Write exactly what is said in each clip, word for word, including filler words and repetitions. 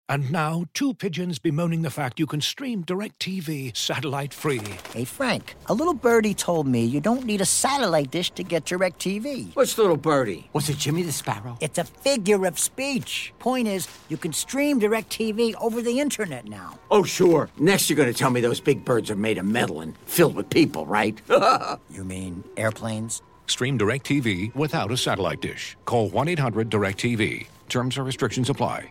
And now, two pigeons bemoaning the fact you can stream DirecTV satellite-free. Hey, Frank, a little birdie told me you don't need a satellite dish to get DirecTV. What's little birdie? Was it Jimmy the Sparrow? It's a figure of speech. Point is, you can stream DirecTV over the internet now. Oh, sure. Next you're going to tell me those big birds are made of metal and filled with people, right? You mean airplanes? Stream DirecTV without a satellite dish. Call one eight hundred direct T V. Terms and restrictions apply.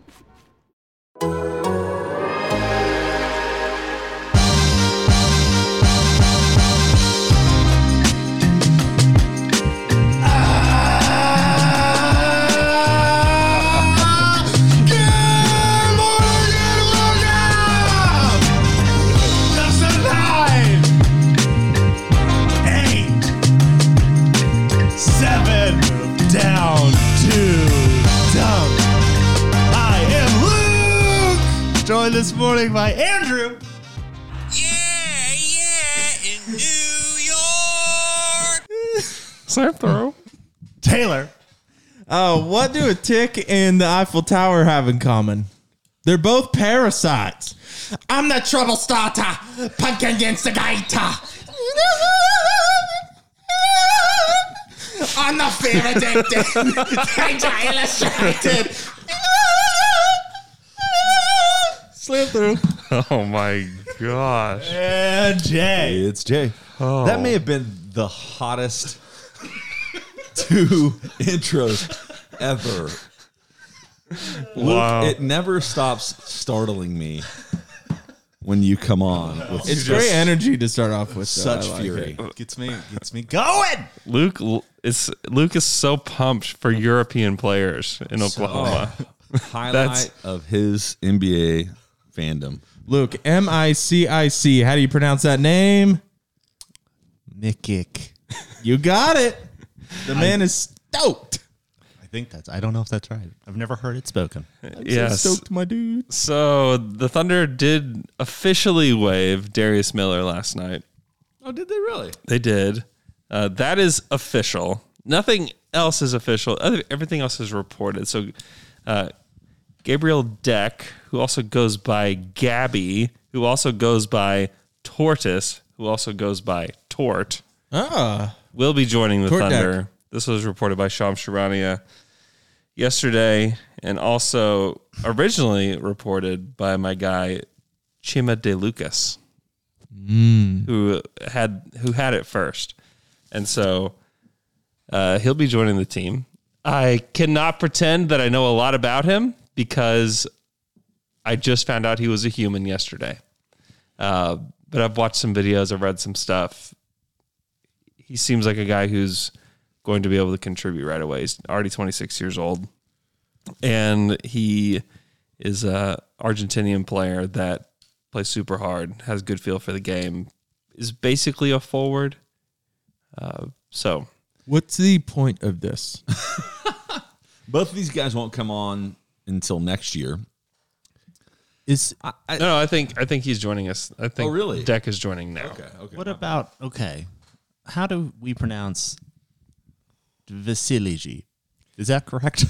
Joined this morning by Andrew. Yeah, yeah, in New York. Same throw. Taylor. Uh, what do a tick and the Eiffel Tower have in common? They're both parasites. I'm the trouble starter, pumpkin instigator. I'm the fear addicted, danger illustrated. Slam through. Oh my gosh. And Jay. Hey, it's Jay. Oh. That may have been the hottest two intros ever. Wow. Luke, it never stops startling me when you come on. With It's great energy to start off with. such like fury. it. Gets me, gets me going. Luke is Luke is so pumped for European players in Oklahoma. Highlight of his N B A fandom. Luke, M I C I C. How do you pronounce that name? Mikic. You got it. The man is stoked. I think that's, I don't know if that's right. I've never heard it spoken. I'm Yes. so stoked, my dude. So the Thunder did officially waive Darius Miller last night. Oh, did they really? They did. Uh, that is official. Nothing else is official. Other, everything else is reported. So uh, Gabriel Deck, who also goes by Gabby, who also goes by Tortoise, who also goes by Tort, Ah. will be joining the Tort Thunder. Deck. This was reported by Shams Charania yesterday, and also originally reported by my guy Chima De Lucas, Mm. who had who had it first, and so uh, he'll be joining the team. I cannot pretend that I know a lot about him because I just found out he was a human yesterday. Uh, but I've watched some videos, I've read some stuff. He seems like a guy who's going to be able to contribute right away. He's already twenty-six years old, and he is a Argentinian player that plays super hard, has good feel for the game, is basically a forward. Uh, so, What's the point of this? Both of these guys won't come on until next year. Is I, I, no, no, I think I think he's joining us. I think Oh, really? Deck is joining now. Okay. Okay. what about, okay, how do we pronounce Vasiliji? Is that correct?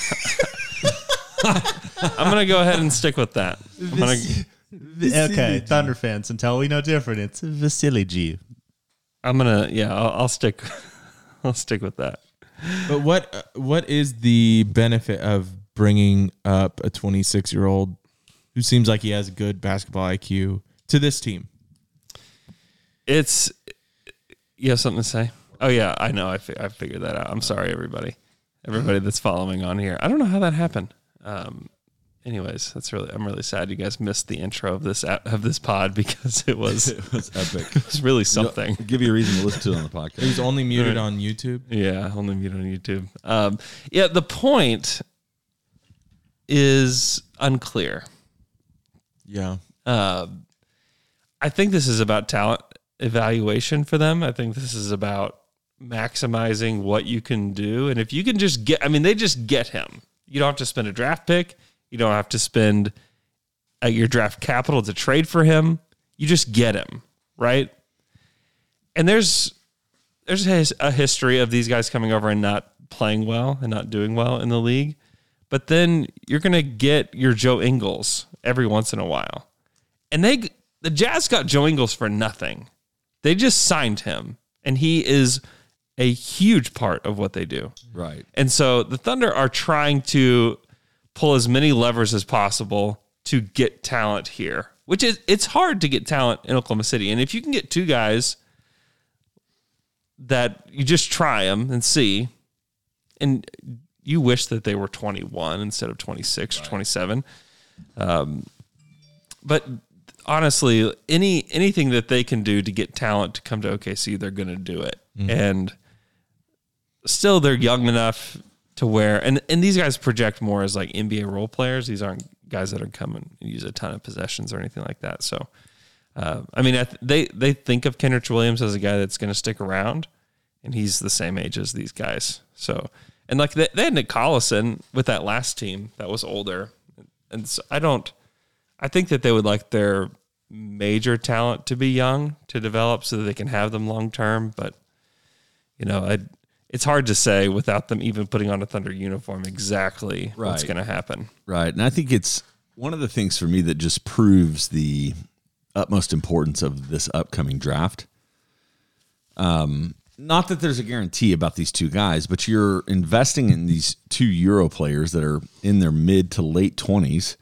I'm gonna go ahead and stick with that. I'm gonna, Okay, Thunder fans, until we know different, it's Vasiliji. I'm gonna, yeah, I'll, I'll stick. I'll stick with that. But what what is the benefit of bringing up a twenty-six-year-old who seems like he has good basketball I Q to this team? It's you have something to say? Oh yeah, I know. I fi- I figured that out. I'm sorry, everybody, everybody that's following on here. I don't know how that happened. Um, anyways, that's really I'm really sad you guys missed the intro of this app, of this pod because it was It was epic. it was really something. I'll give you a reason to listen to it on the podcast. He's only muted on YouTube. Yeah, only viewed on YouTube. Um, yeah, the point is unclear. Yeah. Uh, I think this is about talent evaluation for them. I think this is about maximizing what you can do. And if you can just get, I mean, they just get him. You don't have to spend a draft pick. You don't have to spend uh, your draft capital to trade for him. You just get him, right? And there's there's a history of these guys coming over and not playing well and not doing well in the league. but then you're going to get your Joe Ingles every once in a while. And they the Jazz got Joe Ingles for nothing. They just signed him, and he is a huge part of what they do. Right. And so the Thunder are trying to pull as many levers as possible to get talent here, which is, it's hard to get talent in Oklahoma City. And if you can get two guys that you just try them and see, and you wish that they were twenty-one instead of twenty-six right. or twenty-seven. Um, but honestly, any anything that they can do to get talent to come to O K C, they're going to do it. Mm-hmm. And still, they're young enough to where, and, and these guys project more as like N B A role players. These aren't guys that are coming and use a ton of possessions or anything like that. So, uh, I mean, I th- they they think of Kenrich Williams as a guy that's going to stick around, and he's the same age as these guys. So, and like they, they had Nick Collison with that last team that was older, and so I don't. I think that they would like their major talent to be young to develop so that they can have them long term. But you know, I. It's hard to say without them even putting on a Thunder uniform exactly right. what's going to happen. Right. And I think it's one of the things for me that just proves the utmost importance of this upcoming draft. Um, not that there's a guarantee about these two guys, but you're investing in these two Euro players that are in their mid to late twenties.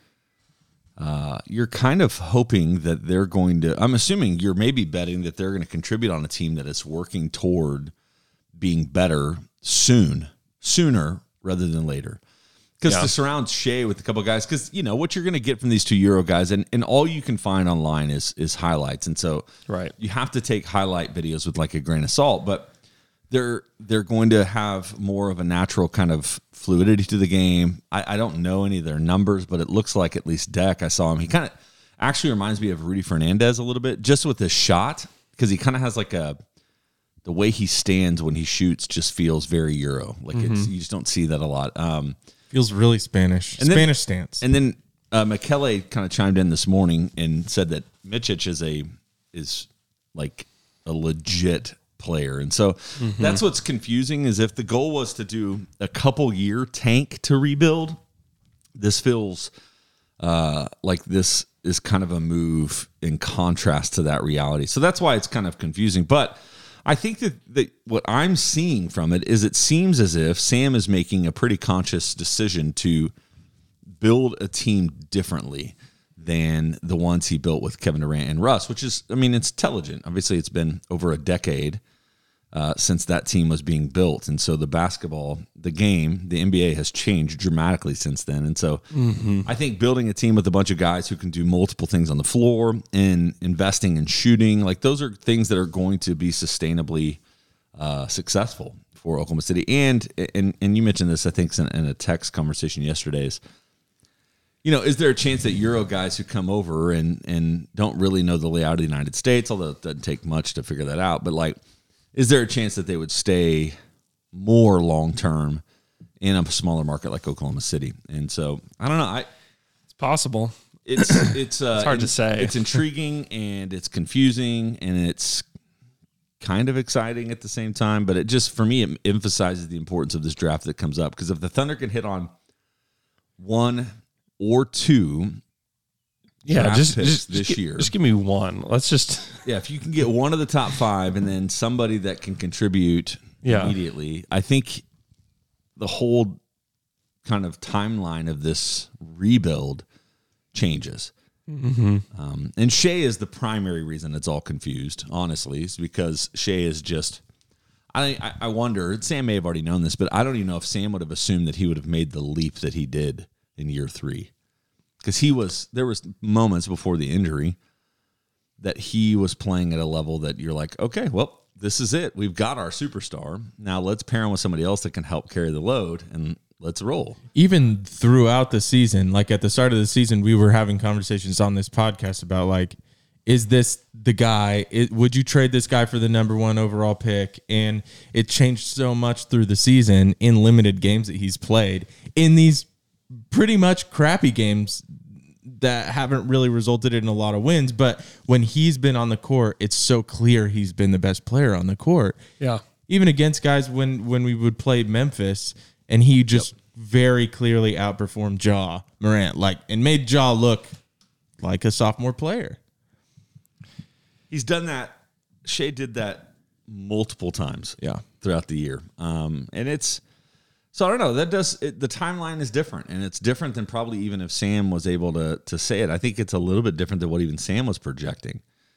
Uh, you're kind of hoping that they're going to, I'm assuming you're maybe betting that they're going to contribute on a team that is working toward being better soon, sooner rather than later. Because yeah. to surround Shea with a couple of guys, because you know what you're going to get from these two Euro guys, and, and all you can find online is is highlights, and so right. you have to take highlight videos with like a grain of salt. But they're they're going to have more of a natural kind of fluidity to the game. I, I don't know any of their numbers, but it looks like at least Deck, I saw him. He kind of actually reminds me of Rudy Fernandez a little bit, just with his shot, because he kind of has like a. The way he stands when he shoots just feels very Euro. Like mm-hmm. it's you just don't see that a lot. Um, feels really Spanish. And then, Spanish stance. And then uh, Michele kind of chimed in this morning and said that Micic is a is like a legit player. And so mm-hmm. that's what's confusing is if the goal was to do a couple year tank to rebuild, this feels uh, like this is kind of a move in contrast to that reality. So that's why it's kind of confusing. But I think that, that what I'm seeing from it is it seems as if Sam is making a pretty conscious decision to build a team differently than the ones he built with Kevin Durant and Russ, which is, I mean, it's intelligent. Obviously, it's been over a decade uh, since that team was being built. And so the basketball, the game, the N B A has changed dramatically since then. And so mm-hmm. I think building a team with a bunch of guys who can do multiple things on the floor and investing in shooting, like those are things that are going to be sustainably uh, successful for Oklahoma City. And, and, and you mentioned this, I think, in, in a text conversation yesterday is, you know, is there a chance that Euro guys who come over and, and don't really know the layout of the United States, although it doesn't take much to figure that out, but like, is there a chance that they would stay more long-term in a smaller market like Oklahoma City? And so, I don't know. I It's possible. It's it's, uh, it's hard in, to say. It's intriguing and it's confusing and it's kind of exciting at the same time. But it just, for me, it emphasizes the importance of this draft that comes up. Because if the Thunder can hit on one or two yeah, just, just this just, year. Just give me one. Let's just yeah. If you can get one of the top five, and then somebody that can contribute yeah. immediately, I think the whole kind of timeline of this rebuild changes. Mm-hmm. Um, and Shea is the primary reason it's all confused. Honestly, is because Shea is just. I I wonder. Sam may have already known this, but I don't even know if Sam would have assumed that he would have made the leap that he did in year three. Because he was, there was moments before the injury that he was playing at a level that you're like, okay, well, this is it. We've got our superstar. Now let's pair him with somebody else that can help carry the load and let's roll. Even throughout the season, like at the start of the season, we were having conversations on this podcast about like, is this the guy? It, would you trade this guy for the number one overall pick? And it changed so much through the season in limited games that he's played in these pretty much crappy games that haven't really resulted in a lot of wins. But when he's been on the court, it's so clear he's been the best player on the court. Yeah. Even against guys when, when we would play Memphis and he just, very clearly outperformed Ja Morant, like, and made Ja look like a sophomore player. He's done that. Shea did that multiple times. Yeah. Throughout the year. Um, and it's, so I don't know, that does, it, the timeline is different, and it's different than probably even if Sam was able to to say it. I think it's a little bit different than what even Sam was projecting.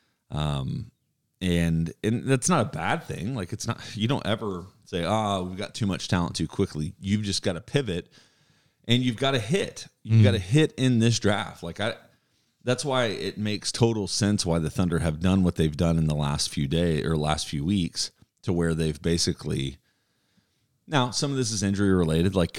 Um, and, and that's not a bad thing. Like, it's not, you don't ever say, oh, we've got too much talent too quickly. You've just got to pivot, and you've got to hit. You've mm. got to hit in this draft. Like, I, that's why it makes total sense why the Thunder have done what they've done in the last few days or last few weeks, to where they've basically, now some of this is injury related. Like,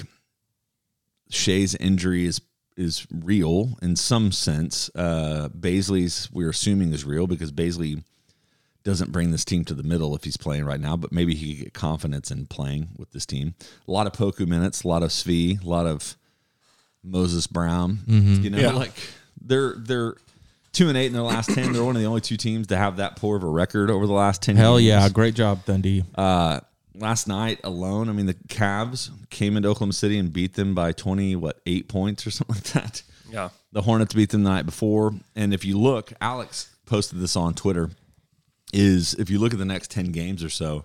Shea's injury is is real in some sense. Uh, Baisley's, we're assuming, is real because Baisley doesn't bring this team to the middle if he's playing right now, but maybe he could get confidence in playing with this team. A lot of Poku minutes, a lot of Svi, a lot of Moses Brown. Mm-hmm. You know, yeah. like they're they're two and eight in their last ten. They're one of the only two teams to have that poor of a record over the last ten. Hell games. yeah, great job, Dundee. Uh, last night alone, I mean, the Cavs came into Oklahoma City and beat them by twenty, what, eight points or something like that. Yeah. The Hornets beat them the night before. And if you look, Alex posted this on Twitter, is if you look at the next ten games or so,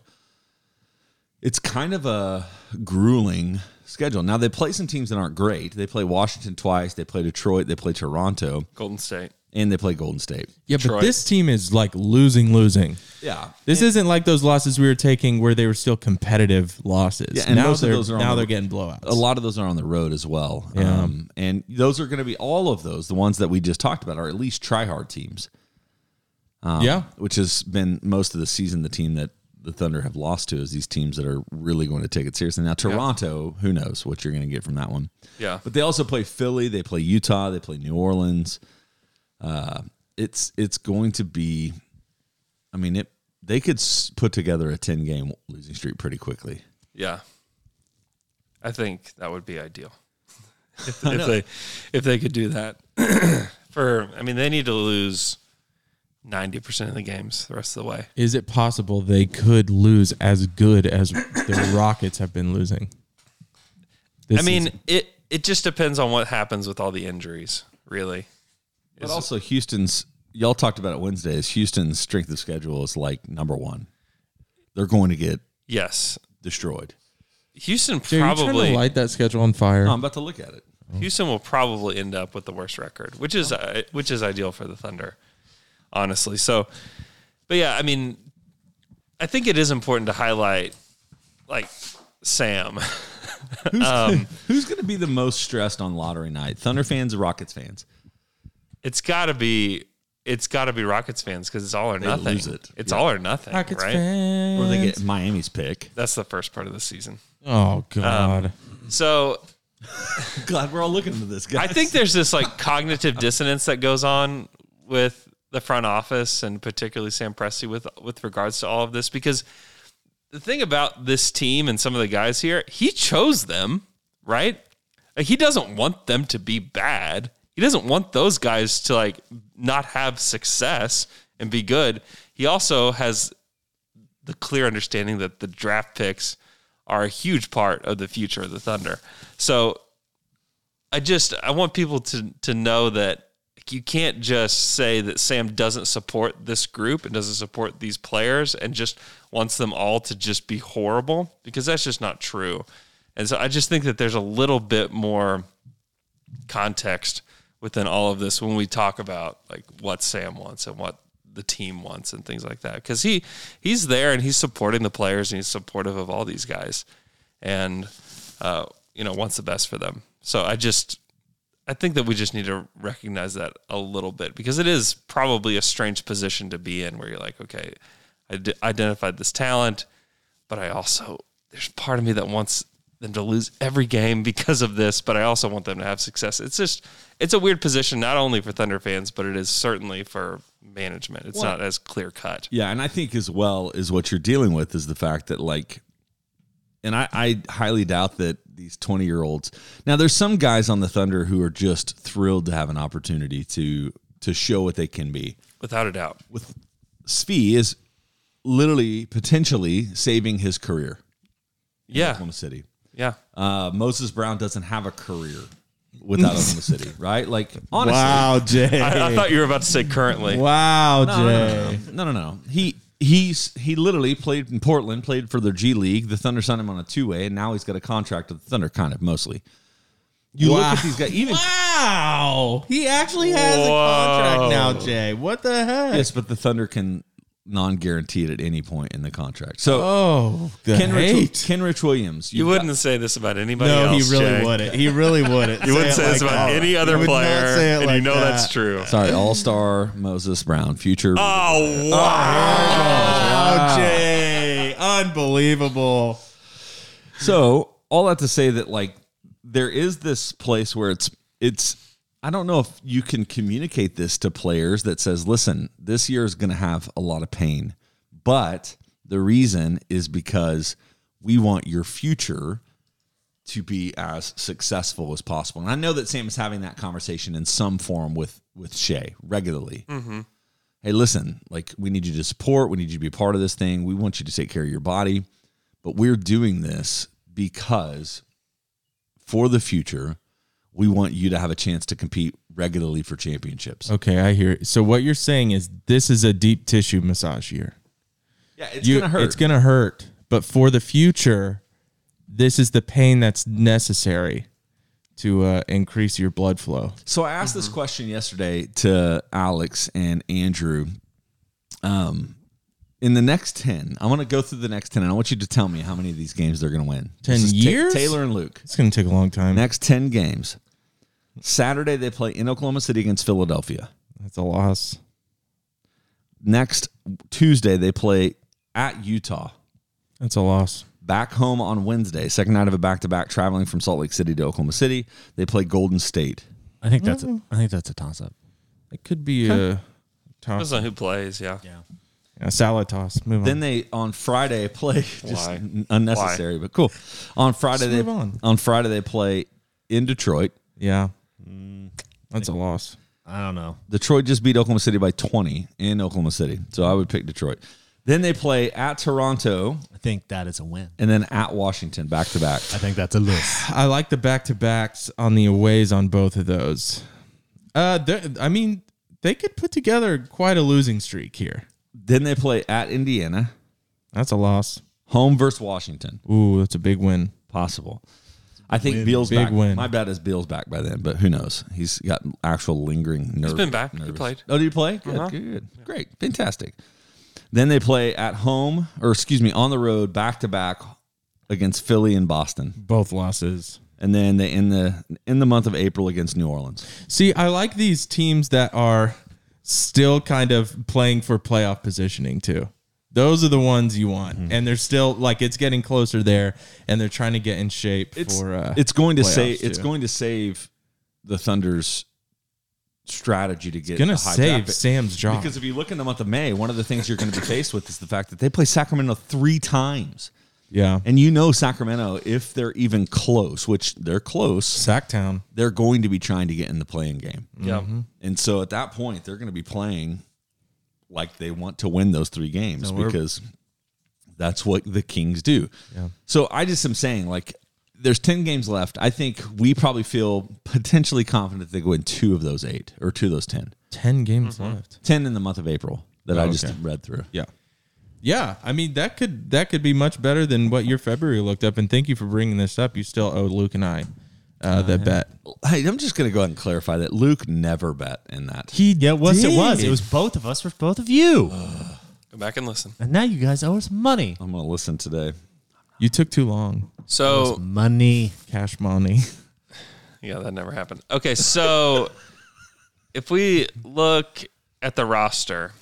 it's kind of a grueling schedule. Now, they play some teams that aren't great. They play Washington twice. They play Detroit. They play Toronto. Golden State. And they play Golden State. Yeah, Detroit. But this team is like losing, losing. Yeah. This and, isn't like those losses we were taking where they were still competitive losses. Yeah, and now most they're, of those are now on they're the, getting blowouts. A lot of those are on the road as well. Yeah. Um, and those are going to be, all of those, the ones that we just talked about, are at least try-hard teams. Um, yeah. Which has been most of the season the team that the Thunder have lost to, is these teams that are really going to take it seriously. Now, Toronto, yeah. who knows what you're going to get from that one. Yeah. But they also play Philly. They play Utah. They play New Orleans. Uh, it's it's going to be, I mean, it. they could put together a ten-game losing streak pretty quickly. Yeah. I think that would be ideal. if, if they if they could do that. For I mean, they need to lose ninety percent of the games the rest of the way. Is it possible they could lose as good as the Rockets have been losing? I mean, season? it it just depends on what happens with all the injuries, really. But is also Houston's, y'all talked about it Wednesday, is Houston's strength of schedule is like number one. They're going to get yes destroyed. Houston Jay, probably are you trying to light that schedule on fire. No, I'm about to look at it. Houston will probably end up with the worst record, which is uh, which is ideal for the Thunder, honestly. So, but yeah, I mean, I think it is important to highlight, like, Sam. Who's, um, who's going to be the most stressed on lottery night? Thunder fans or Rockets fans? It's got to be. It's got to be Rockets fans because it's all or they nothing. Lose it. It's yeah. all or nothing, Rockets right? fans. Or they get Miami's pick. That's the first part of the season. Oh God. Um, so. Glad we're all looking into this, guys. I think there's this like cognitive dissonance that goes on with the front office and particularly Sam Presti with with regards to all of this, because the thing about this team and some of the guys here, he chose them, right? Like, he doesn't want them to be bad. He doesn't want those guys to like not have success and be good. He also has the clear understanding that the draft picks are a huge part of the future of the Thunder. So I just, I want people to to know that you can't just say that Sam doesn't support this group and doesn't support these players and just wants them all to just be horrible, because that's just not true. And so I just think that there's a little bit more context within all of this when we talk about like what Sam wants and what the team wants and things like that. Because he he's there and he's supporting the players and he's supportive of all these guys, and uh, you know, wants the best for them. So I just I think that we just need to recognize that a little bit, because it is probably a strange position to be in, where you're like, okay, I d- identified this talent, but I also, there's part of me that wants them to lose every game because of this, but I also want them to have success. It's just, it's a weird position, not only for Thunder fans, but it is certainly for management. It's well, not as clear cut. Yeah, and I think as well is what you're dealing with is the fact that, like, and I, I highly doubt that these twenty-year-olds. Now, there's some guys on the Thunder who are just thrilled to have an opportunity to to show what they can be. Without a doubt. With Svi is literally potentially saving his career in yeah. Oklahoma City. Yeah. Uh, Moses Brown doesn't have a career without Oklahoma City, right? Like, honestly. Wow, Jay. I, I thought you were about to say currently. Wow, No, Jay. no, no, no, no, no. He he's he literally played in Portland, played for their G League. The Thunder signed him on a two way, and now he's got a contract with the Thunder, kind of mostly. You Wow. look at these guys, even Wow. He actually has a contract now, Jay. What the heck? yes, but the Thunder can non-guarantee it at any point in the contract. So, Oh, the Kenrich, hate. Kenrich Williams, You you've wouldn't say this about anybody No, else. he really Jay. wouldn't. He really wouldn't. You wouldn't say it this like about that. any other He would not player, say it and like you know that. that's true. got- sorry, All-Star Moses Brown, future. Oh, wow. Oh, Jay. Unbelievable. So all that to say that like there is this place where it's it's I don't know if you can communicate this to players that says, listen, this year is going to have a lot of pain, but the reason is because we want your future to be as successful as possible. And I know that Sam is having that conversation in some form with with Shea regularly. Mm-hmm. Hey, listen, like we need you to support, we need you to be a part of this thing. We want you to take care of your body, but we're doing this because for the future, we want you to have a chance to compete regularly for championships. Okay, I hear it. So what you're saying is this is a deep tissue massage year. Yeah, it's You- gonna hurt. It's going to hurt. But for the future, this is the pain that's necessary to uh, increase your blood flow. So I asked this question yesterday to Alex and Andrew. Um, in the next ten, I want to go through the next ten, and I want you to tell me how many of these games they're going to win. ten This is Ta- years? Taylor and Luke. It's going to take a long time. Next ten games. Saturday, they play in Oklahoma City against Philadelphia. That's a loss. Next Tuesday, they play at Utah. That's a loss. Back home on Wednesday, second night of a back-to-back, traveling from Salt Lake City to Oklahoma City. They play Golden State. I think that's a, I think that's a toss up. It could be a toss. Depends on who plays, yeah. Yeah. A salad toss. Move on. Then they on Friday play just Why? n- unnecessary, but cool. On Friday Just they move on. on Friday they play in Detroit. yeah. That's a loss. I don't know. Detroit just beat Oklahoma City by twenty in Oklahoma City, so I would pick Detroit. Then they play at Toronto I think that is a win. and then at Washington back to back. I think that's a lose. I like the back-to-backs on the aways on both of those. Uh, they're- I mean, they could put together quite a losing streak here. Then they play at Indiana, That's a loss. home versus Washington. Ooh, that's a big win. Possible. I think Beal's Big back. win. My bet is Beal's back by then, but who knows? He's got actual lingering nerve. He's been back. He nervous- played. Oh, did he play? Good, Uh-huh. good, great, fantastic. Then they play at home, or excuse me, on the road, back to back against Philly and Boston, Both losses. and then they in the in the month of April against New Orleans. See, I like these teams that are still kind of playing for playoff positioning too. Those are the ones you want, Mm-hmm. and they're still like it's getting closer there, and they're trying to get in shape It's for. Uh, it's going to save playoffs, it's too. going to save the Thunder's strategy to get gonna a high save draft pick. Sam's job. Because if you look in the month of May, one of the things you're going to be faced with is the fact that they play Sacramento three times. Yeah, And you know Sacramento, if they're even close, which they're close, Sacktown. they're going to be trying to get in the playing game. Yeah. Mm-hmm. And so at that point, they're going to be playing like they want to win those three games No, we're- because that's what the Kings do. Yeah. So I just am saying, like, there's ten games left. I think we probably feel potentially confident they go in two of those eight or two of those ten. Ten games left. ten in the month of April that Oh, I just okay. read through. Yeah, yeah. I mean that could that could be much better than what your February looked up. And thank you for bringing this up. You still owe Luke and I uh, the bet. Hey, I'm just going to go ahead and clarify that Luke never bet in that. He Yeah, what it was. did. It was both of us for both of you. Go back and listen. And now you guys owe us money. I'm going to listen today. You took too long. So, Money. Cash money. yeah, that never happened. Okay, so if we look at the roster,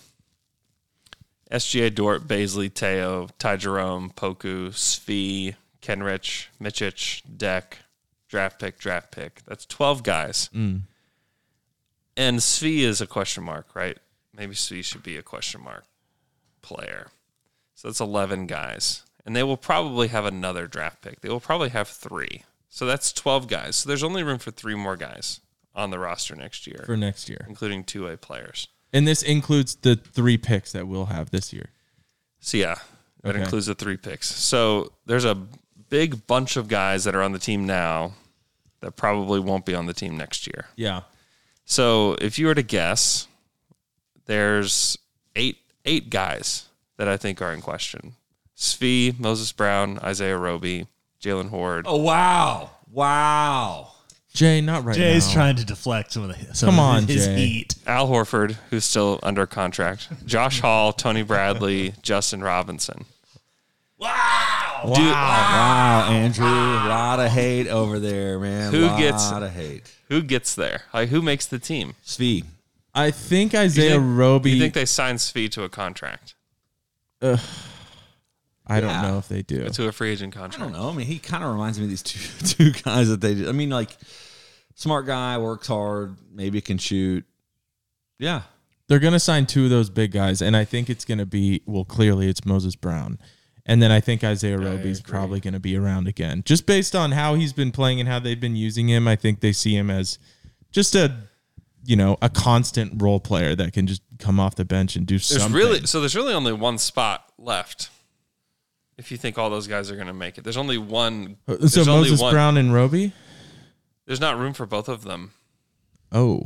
S G A, Dort, Baisley, Teo, Ty Jerome, Poku, Svi, Kenrich, Michich, Deck, draft pick, draft pick. That's twelve guys. Mm. And Svi is a question mark, right? Maybe Svi should be a question mark player. So that's eleven guys. And they will probably have another draft pick. They will probably have three. So that's twelve guys. So there's only room for three more guys on the roster next year, For next year. including two-way players. And this includes the three picks that we'll have this year. So yeah, that Okay. includes the three picks. So there's a big bunch of guys that are on the team now that probably won't be on the team next year. Yeah. So if you were to guess, there's eight eight guys that I think are in question. Svi, Moses Brown, Isaiah Roby, Jalen Horde. Oh, wow. Wow. Jay, not right Jay's now. trying to deflect some of the some Come of on, his Jay. heat. Al Horford, who's still under contract. Josh Hall, Tony Bradley, Justin Robinson. Wow. Wow, Andrew. A lot of hate over there, man. Who lot gets- of hate. Who gets there? Like, who makes the team? Svi. I think You Isaiah think, Roby. you think they signed Svi to a contract, I don't Yeah. know if they do. to a free agent I contract? don't know. I mean, he kind of reminds me of these two two guys that they. I mean, like smart guy, works hard, maybe can shoot. Yeah, They're going to sign two of those big guys, and I think it's going to be, well, clearly it's Moses Brown. And then I think Isaiah Roby's probably going to be around again. Just based on how he's been playing and how they've been using him, I think they see him as just a, you know, a constant role player that can just come off the bench and do There's something. really so there's really only one spot left. If you think all those guys are going to make it, there's only one. So There's only Moses one. Brown and Roby? There's not room for both of them. Oh.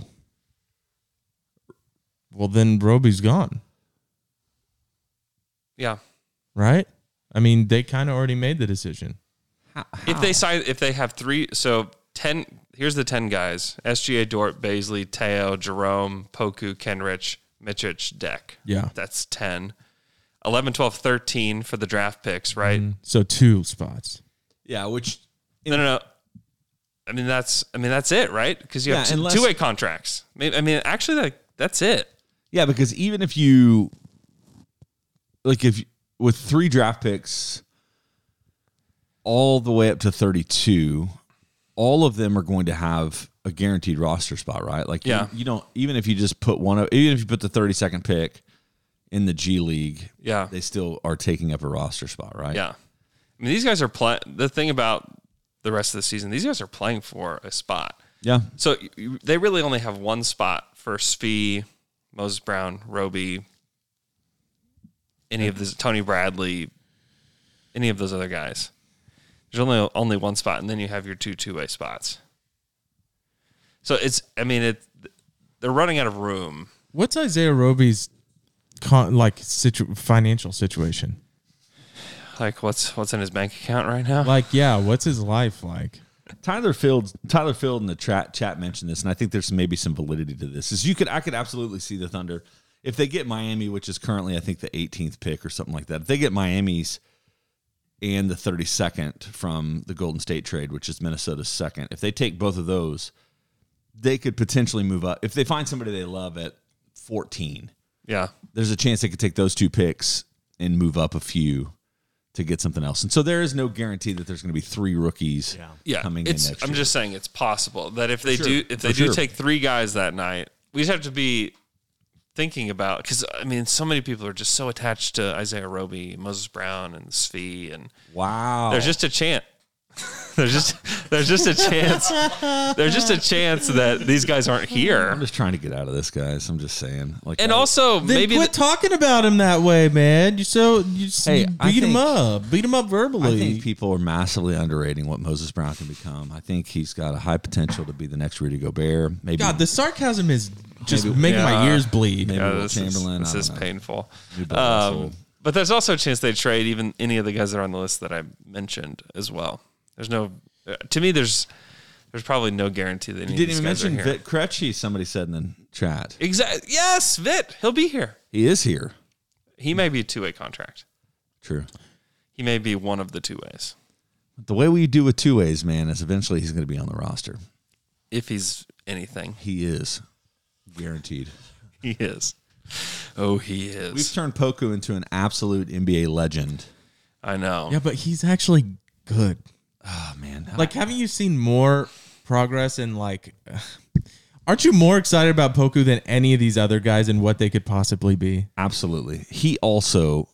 Well, then Roby's gone, Yeah. right? I mean, they kind of already made the decision. If they sign, if they have three, so ten. Here's the ten guys: S G A, Dort, Baisley, Teo, Jerome, Poku, Kenrich, Mičić, Deck. Yeah. That's ten. eleven, twelve, thirteen for the draft picks, right? So two spots. yeah. Which No, no, no. I mean that's. I mean that's it, right? Because you have Yeah, two, unless- two-way contracts. I mean, I mean, actually, like that's it. yeah, because even if you like, if with three draft picks, all the way up to thirty-two, all of them are going to have a guaranteed roster spot, right? Like, Yeah. you, you don't even if you just put one, of- even if you put the thirty-second pick in the G League, Yeah. they still are taking up a roster spot, right? Yeah. I mean, these guys are playing. The thing about the rest of the season, these guys are playing for a spot. yeah. So you, they really only have one spot for Svi, Moses Brown, Roby, any of this, Tony Bradley, any of those other guys. There's only only one spot, and then you have your two two-way spots. So it's, I mean, it. They're running out of room. What's Isaiah Roby's con- like situ- financial situation? Like, what's what's in his bank account right now? Like, yeah, what's his life like? Tyler Field, Tyler Field in the chat chat mentioned this, and I think there's maybe some validity to this. Is you could I could absolutely see the Thunder if they get Miami, which is currently I think the eighteenth pick or something like that. If they get Miami's and the thirty-second from the Golden State trade, which is Minnesota's second, if they take both of those, they could potentially move up. If they find somebody they love at fourteen, Yeah. there's a chance they could take those two picks and move up a few to get something else. And so there is no guarantee that there's going to be three rookies Yeah, coming it's, in next I'm year. just saying it's possible that if they sure, do if they for do sure. take three guys that night, we just have to be thinking about, because I mean, so many people are just so attached to Isaiah Roby, Moses Brown, and Svi, and Wow. there's just a chance. There's just there's just a chance. There's just a chance that these guys aren't I'm here, just trying to get out of this, guys. I'm just saying. Like, and I- also Then maybe quit the- talking about him that way, man. You so you, s- Hey, you I beat him think- up, beat him up verbally. I think people are massively underrating what Moses Brown can become. I think he's got a high potential to be the next Rudy Gobert. Maybe God, the sarcasm is just Maybe- making my Yeah. ears bleed. maybe yeah, Will this Chamberlain. is, I this don't is know. painful. New Bill Russell. Um, but there's also a chance they trade even any of the guys that are on the list that I mentioned as well. There's no, uh, to me, there's there's probably no guarantee that any You of didn't these even guys are mention here. Vit Krejci. Somebody said in the chat. Exactly. Yes, Vit. He'll be here. He is here. He may be a two-way contract. True. He may be one of the two ways The way we do with two ways, man, is eventually he's going to be on the roster. if he's anything. He is guaranteed. He is. Oh, he We've is. turned Poku into an absolute N B A legend. I know. Yeah, but he's actually good. Oh man, Like, haven't you seen more progress in like? Aren't you more excited about Poku than any of these other guys and what they could possibly be? absolutely. He also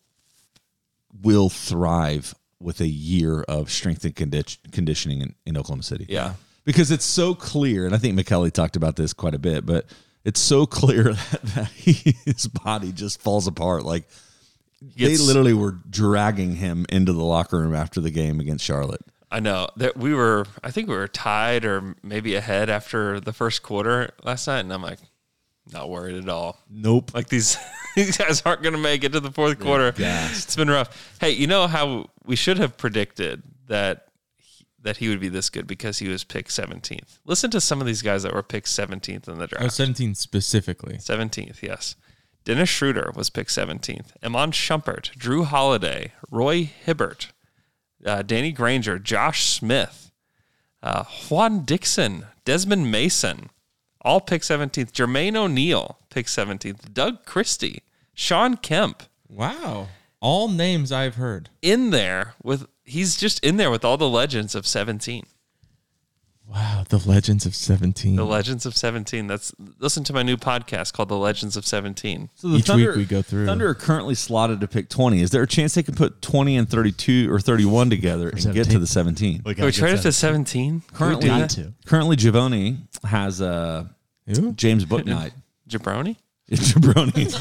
will thrive with a year of strength and condi- conditioning in, in Oklahoma City. Yeah. Because it's so clear, and I think McKelly talked about this quite a bit, but it's so clear that, that he, his body just falls apart. Like They gets- literally were dragging him into the locker room after the game against Charlotte. I know that we were, I think we were tied or maybe ahead after the first quarter last night. And I'm like, not worried at all. Nope. Like these, these guys aren't going to make it to the fourth quarter. gassed. It's been rough. Hey, you know how we should have predicted that he, that he would be this good because he was picked seventeenth. Listen to some of these guys that were picked seventeenth in the draft. Oh, seventeen specifically. seventeenth, yes. Dennis Schroeder was picked seventeenth. Iman Shumpert, Drew Holiday, Roy Hibbert, uh, Danny Granger, Josh Smith, uh, Juan Dixon, Desmond Mason, all picked seventeenth. Jermaine O'Neal picked seventeenth. Doug Christie, Sean Kemp. Wow. All names I've heard. In there with, he's just in there with all the legends of seventeen. Wow, the Legends of seventeen. The Legends of seventeen. That's, listen to my new podcast called The Legends of seventeen. So the Each Thunder, week we go through. Thunder are currently slotted to pick twenty. Is there a chance they can put twenty and thirty-two or thirty-one together and get to the seventeen? We Can we trade it to seventeen? Currently, got to. currently Giovanni has uh, Who? James Booknight. Jabroni? Jabroni.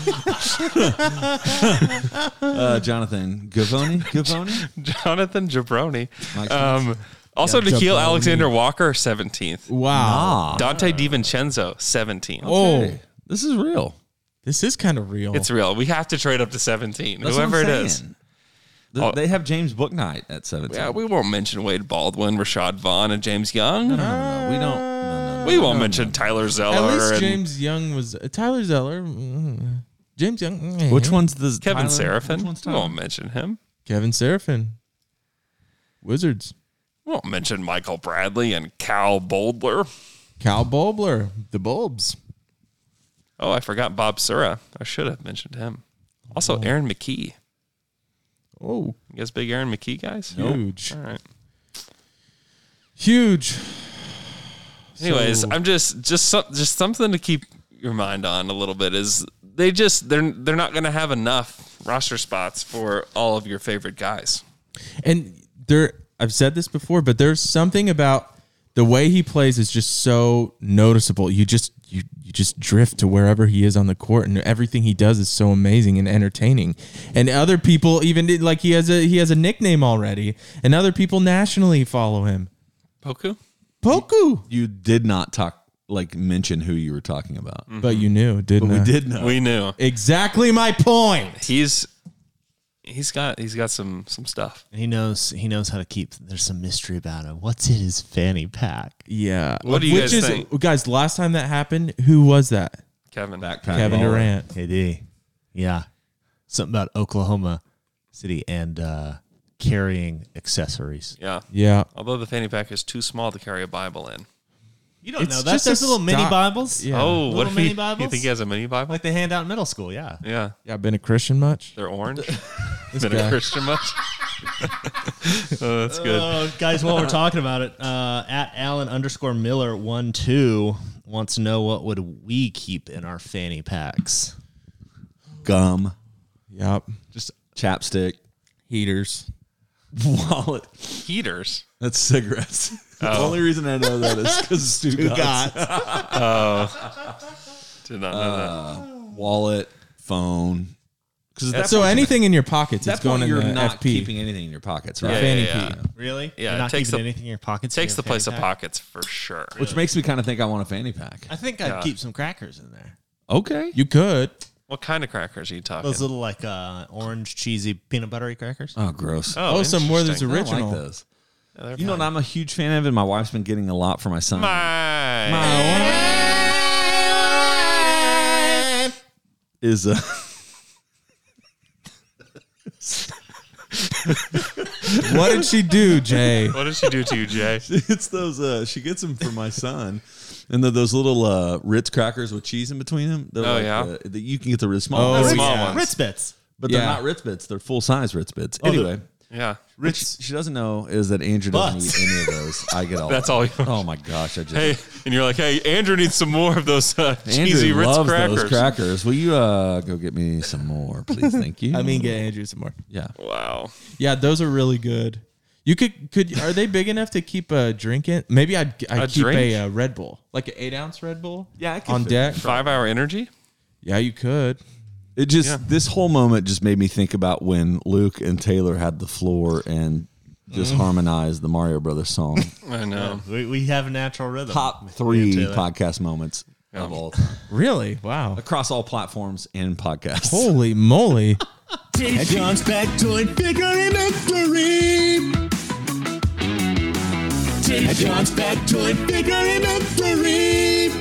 uh, Jonathan Gavoni. Gavoni. Jonathan Jabroni. Makes Um, also, Yeah, Nikhil Jabroni. Alexander Walker, seventeenth. Wow. Dante DiVincenzo, seventeenth. Oh, Hey, this is real. this is kind of real. It's real. We have to trade up to seventeen, That's whoever what it I'm is. saying. The- Oh. They have James Booknight at seventeen. Yeah, we won't mention Wade Baldwin, Rashad Vaughn, and James Young. no, no, no, no. We don't. No, no, no. We won't mention Tyler Zeller. At least and James Young was uh, Tyler Zeller. mm, James Young. mm, Which one's the Kevin Tyler? Seraphin. Which one's We Tyler? won't mention him. Kevin Seraphin. Wizards. We won't mention Michael Bradley and Cal Boldler. Cal Bulbler. The Bulbs. Oh, I forgot Bob Sura. I should have mentioned him. Also, Aaron McKee. Oh, You guys big Aaron McKee guys? huge. All right. Huge. Anyways, So- I'm just just some, just something to keep your mind on a little bit is they just they're they're not going to have enough roster spots for all of your favorite guys. And there, I've said this before, but there's something about the way he plays is just so noticeable. You just you you just drift to wherever he is on the court, and everything he does is so amazing and entertaining. And other people even did, like he has a he has a nickname already, and other people nationally follow him. Poku? Poku, You did not talk like mention who you were talking about, but you knew, didn't but we I? did know. We knew. Exactly my point. He's he's got he's got some some stuff. He knows he knows how to keep. There's some mystery about him. What's in his fanny pack? Yeah. What do you Which guys is, think? guys? Last time that happened, who was that? Kevin. Backpack. Kevin baller. Durant. K D. Yeah. Something about Oklahoma City and uh, carrying accessories. Yeah. Yeah. Although the fanny pack is too small to carry a Bible in. You don't It's know. just That's just a little mini stock- Bibles. Yeah. Oh, what Little if mini he, you Bibles? think he has a mini Bible? Like they hand out in middle school. Yeah. Yeah. Yeah. Been a Christian much? They're orange. This Been guy. a Christian much? Oh, that's good. Uh, guys, while we're talking about it, uh, at Alan underscore Miller one two wants to know what would we keep in our fanny packs? Gum, Yep. just chapstick, Heaters. wallet. Heaters. That's cigarettes. The only reason I know that is because Stu got Did not know that. wallet, phone. Because So anything in your pockets, that's it's going in you're the not F P. keeping anything in your pockets, Yeah, right? yeah, fanny yeah. P. Really? Yeah, You're it not takes keeping the- anything in your pockets. Takes in the your place fanny of pack? pockets for sure. Which makes me kind of think I want a fanny pack. I think I'd Yeah. keep some crackers in there. Okay. You could. What kind of crackers are you talking? Those little like uh, orange cheesy peanut buttery crackers. Oh, gross. Oh, some more that's interesting. I don't original. like those. Yeah, they're You know what fine. I'm a huge fan of, and my wife's been getting a lot for my son. My, Is uh, What did she do, Jay? What did she do to you, Jay? it's those. Uh, she gets them for my son, and they're those little uh, Ritz crackers with cheese in between them. They're Oh, like yeah? the, the, you can get the Ritz small, Oh, ones, small yeah. ones. Ritz Bits. but they're Yeah. not Ritz Bits. They're full size Ritz Bits. Oh, they're- Anyway, Yeah. what she, she doesn't know is that Andrew doesn't Butts. eat any of those. I get all. That's that. all you- Oh my gosh! I just Hey, and you're like, hey, Andrew needs some more of those uh, Andrew cheesy Ritz loves crackers. those crackers. Will you uh, go get me some more, please? Thank you. I mean, get Andrew some more. yeah. Wow. Yeah, those are really good. You could could are they big enough to keep a drink in? Maybe I'd I'd A keep drink? a, uh Red Bull, like an eight ounce Red Bull. Yeah, I could on fit- deck. Five hour energy? Yeah, you could. It just Yeah. this whole moment just made me think about when Luke and Taylor had the floor and just harmonized the Mario Brothers song. I know. We, we have a natural rhythm. Top with three you, Taylor. podcast moments of all time Really? Wow. across all platforms and podcasts. Holy moly. Take John's factoid figure victory. Take John's factoid figure victory.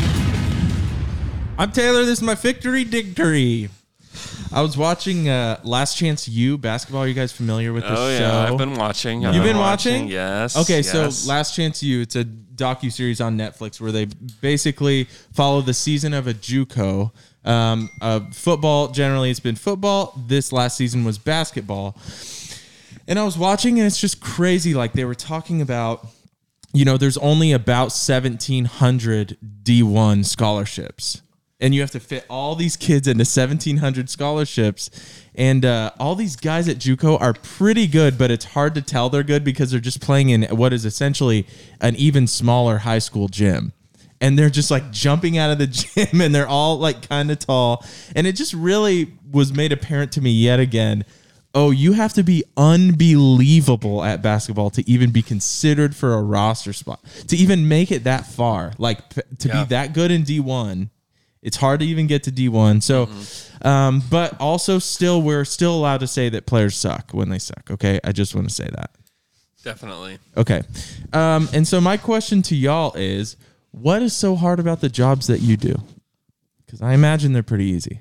I'm Taylor. This is my victory dictory. I was watching uh, Last Chance U basketball. Are you guys familiar with this Oh show? yeah, I've been watching. I've You've been watching? Yes. Okay, yes. so Last Chance U, it's a docuseries on Netflix where they basically follow the season of a JUCO. Um, uh, football, generally, it's been football. This last season was basketball. And I was watching, and it's just crazy. Like, they were talking about, you know, there's only about seventeen hundred D one scholarships. And you have to fit all these kids into seventeen hundred scholarships. And uh, all these guys at JUCO are pretty good, but it's hard to tell they're good because they're just playing in what is essentially an even smaller high school gym. And they're just like jumping out of the gym, and they're all like kind of tall. And it just really was made apparent to me yet again. Oh, you have to be unbelievable at basketball to even be considered for a roster spot, to even make it that far. Like p- to Yeah. be that good in D one. It's hard to even get to D one. So, mm-hmm. um, but also still, we're still allowed to say that players suck when they suck. Okay. I just want to say that. Definitely. Okay. Um, and so my question to y'all is, what is so hard about the jobs that you do? Because I imagine they're pretty easy.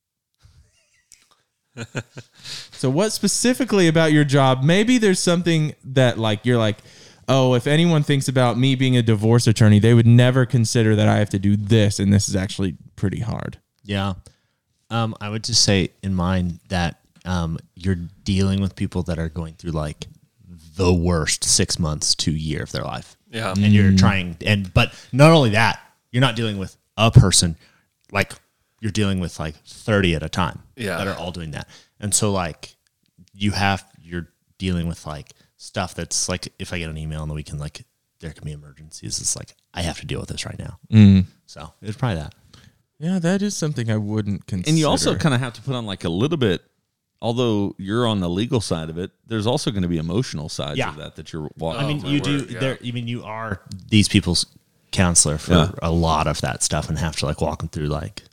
So what specifically about your job? Maybe there's something that like, you're like, oh, if anyone thinks about me being a divorce attorney, they would never consider that I have to do this. And this is actually pretty hard. Yeah. Um, I would just say in mine that um, you're dealing with people that are going through like the worst six months to year of their life. Yeah. And you're trying, and but not only that, you're not dealing with a person, like you're dealing with like thirty at a time Yeah. that are all doing that. And so like you have, you're dealing with like stuff that's like, if I get an email on the weekend, like there can be emergencies. It's like, I have to deal with this right now. Mm. So it's probably that. Yeah, that is something I wouldn't consider. And you also kind of have to put on like a little bit, although you're on the legal side of it, there's also going to be emotional sides Yeah. of that that you're walking. I mean, my you do. word, yeah. There. I mean, you are these people's counselor for Yeah. a lot of that stuff, and have to like walk them through like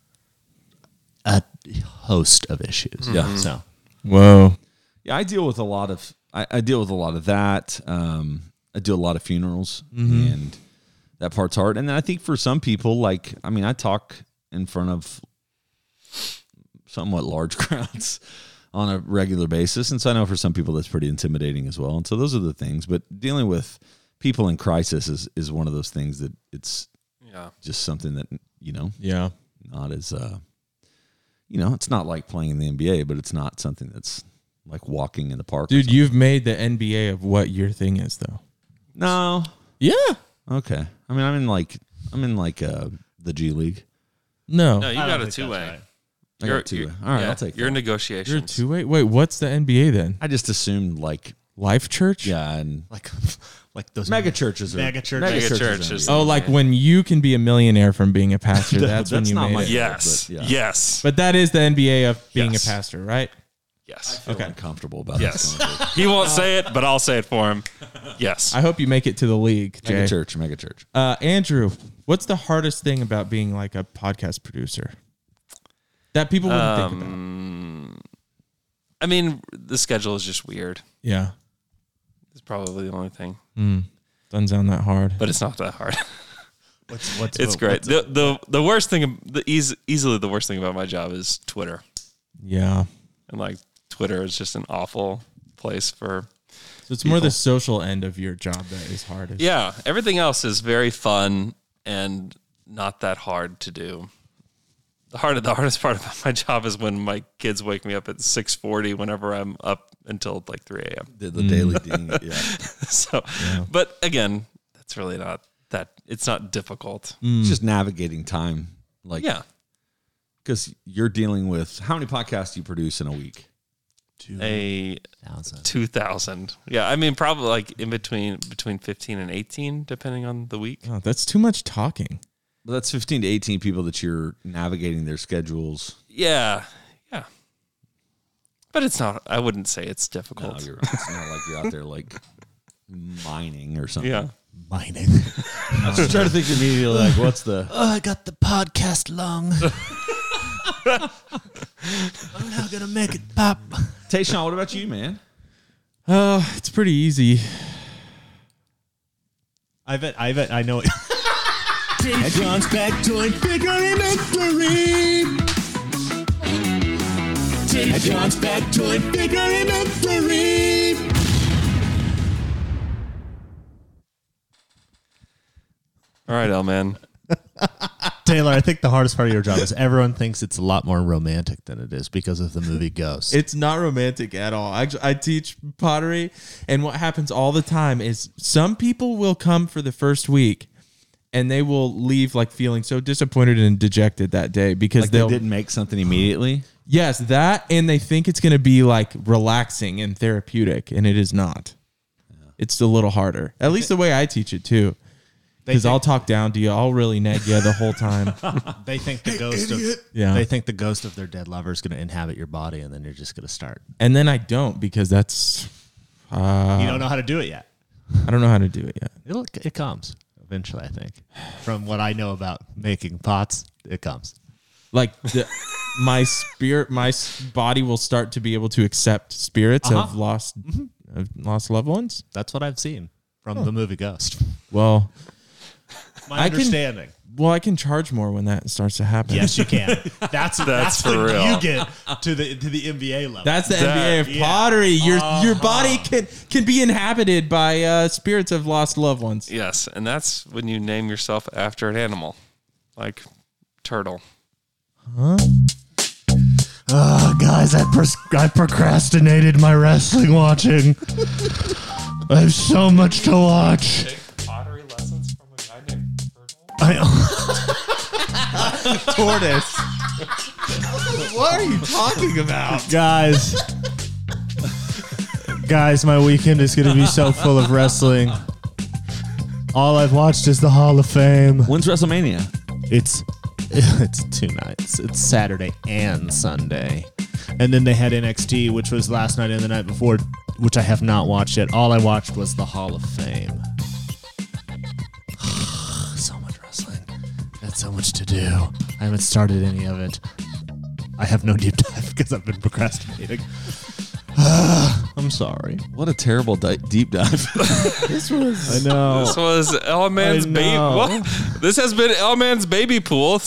a host of issues. Yeah. So Whoa. Yeah, I deal with a lot of I, I deal with a lot of that. Um, I do a lot of funerals, Mm-hmm. and that part's hard. And then I think for some people, like I mean, I talk in front of somewhat large crowds on a regular basis, and so I know for some people that's pretty intimidating as well. And so those are the things. But dealing with people in crisis is is one of those things that it's Yeah. just something that you know Yeah. not as uh, you know, it's not like playing in the N B A, but it's not something that's like walking in the park. or Dude, something. you've made the N B A of what your thing is, though. No. Yeah. Okay. I mean, I'm in like I'm in like uh, the G League. No. No, you I got don't a think two that's way. right. I got two. All right, I'll take Your that. negotiations. You're a two way? Wait, what's the N B A then? I just assumed like Life Church? yeah, and like, like those mega churches are Mega churches. mega Mega churches churches. are- Oh, like when you can be a millionaire from being a pastor. That's, when That's you not made my it. Yes. But, yeah. Yes. But that is the N B A of being Yes. a pastor, right? Yes. I feel uncomfortable about Yes. this. conversation. He won't say it, but I'll say it for him. Yes. I hope you make it to the league, Jay. Mega church, mega church. Uh, Andrew, what's the hardest thing about being like a podcast producer that people wouldn't think about? Um, I mean, the schedule is just weird. Yeah. It's probably the only thing, Doesn't sound that hard. but it's not that hard. What's, what's, It's what- great. what's- The the the worst thing, the easy, easily the worst thing about my job is Twitter, Yeah. and like Twitter is just an awful place for. So it's more the social end of your job that is hardest. Yeah, everything else is very fun and not that hard to do. The hard, the hardest part about my job is when my kids wake me up at six forty whenever I'm up until like three a.m. The, the daily ding. Yeah. So, but again, that's really not that. It's not difficult. It's just navigating time. Like Yeah, because you're dealing with how many podcasts do you produce in a week? a thousand. two thousand. Yeah, I mean probably like in between between fifteen and eighteen, depending on the week. Oh, that's too much talking. Well, that's fifteen to eighteen people that you're navigating their schedules. Yeah, yeah. But it's not. I wouldn't say it's difficult. No, you're, it's not like you're out there like mining or something. Yeah, mining. I was just trying to think immediately like, what's the? Oh, I got the podcast lung. I'm not gonna make it pop. Tayshawn, what about you, man? Uh, it's pretty easy. I bet. I bet. I know it. John's factoid figure inventory. John's factoid figure inventory. All right, L-Man. Taylor, I think the hardest part of your job is everyone thinks it's a lot more romantic than it is because of the movie Ghost. It's not romantic at all. Actually, I teach pottery, and what happens all the time is some people will come for the first week, and they will leave like feeling so disappointed and dejected that day because Like they they didn't make something immediately. Yes, that, and they think it's going to be like relaxing and therapeutic, and it is not. Yeah. It's a little harder. At least the way I teach it too. Because I'll talk down to you, I'll really nag you the whole time. They think the ghost of Yeah. They think the ghost of their dead lover is going to inhabit your body, and then you're just going to start. And then I don't because that's uh, You don't know how to do it yet. I don't know how to do it yet. It'll, it comes eventually, I think. From what I know about making pots, it comes. Like the, my spirit, my s- body will start to be able to accept spirits Uh-huh. of lost, Mm-hmm. of lost loved ones. That's what I've seen from the movie Ghost. Well, My I can- understanding. well, I can charge more when that starts to happen. Yes, you can. That's that's, for when real. you get to the to the N B A level. That's the N B A of yeah. pottery. Your your Uh-huh. body can can be inhabited by uh, spirits of lost loved ones. Yes, and that's when you name yourself after an animal, like turtle. Oh, guys, I, pros- I procrastinated my wrestling watching. I have so much to watch. Take pottery lessons from a guy named Turtle. I, Tortoise. What are you talking about? guys, guys, my weekend is going to be so full of wrestling. All I've watched is the Hall of Fame. When's WrestleMania? It's it's two nights. It's Saturday and Sunday. And then they had N X T, which was last night and the night before, which I have not watched yet. All I watched was the Hall of Fame. So much wrestling. Got so much to do. I haven't started any of it. I have no deep dive because I've been procrastinating. I'm sorry. What a terrible di- deep dive. This was. I know. This was L-Man's I baby. know. What? This has been L-Man's baby pool.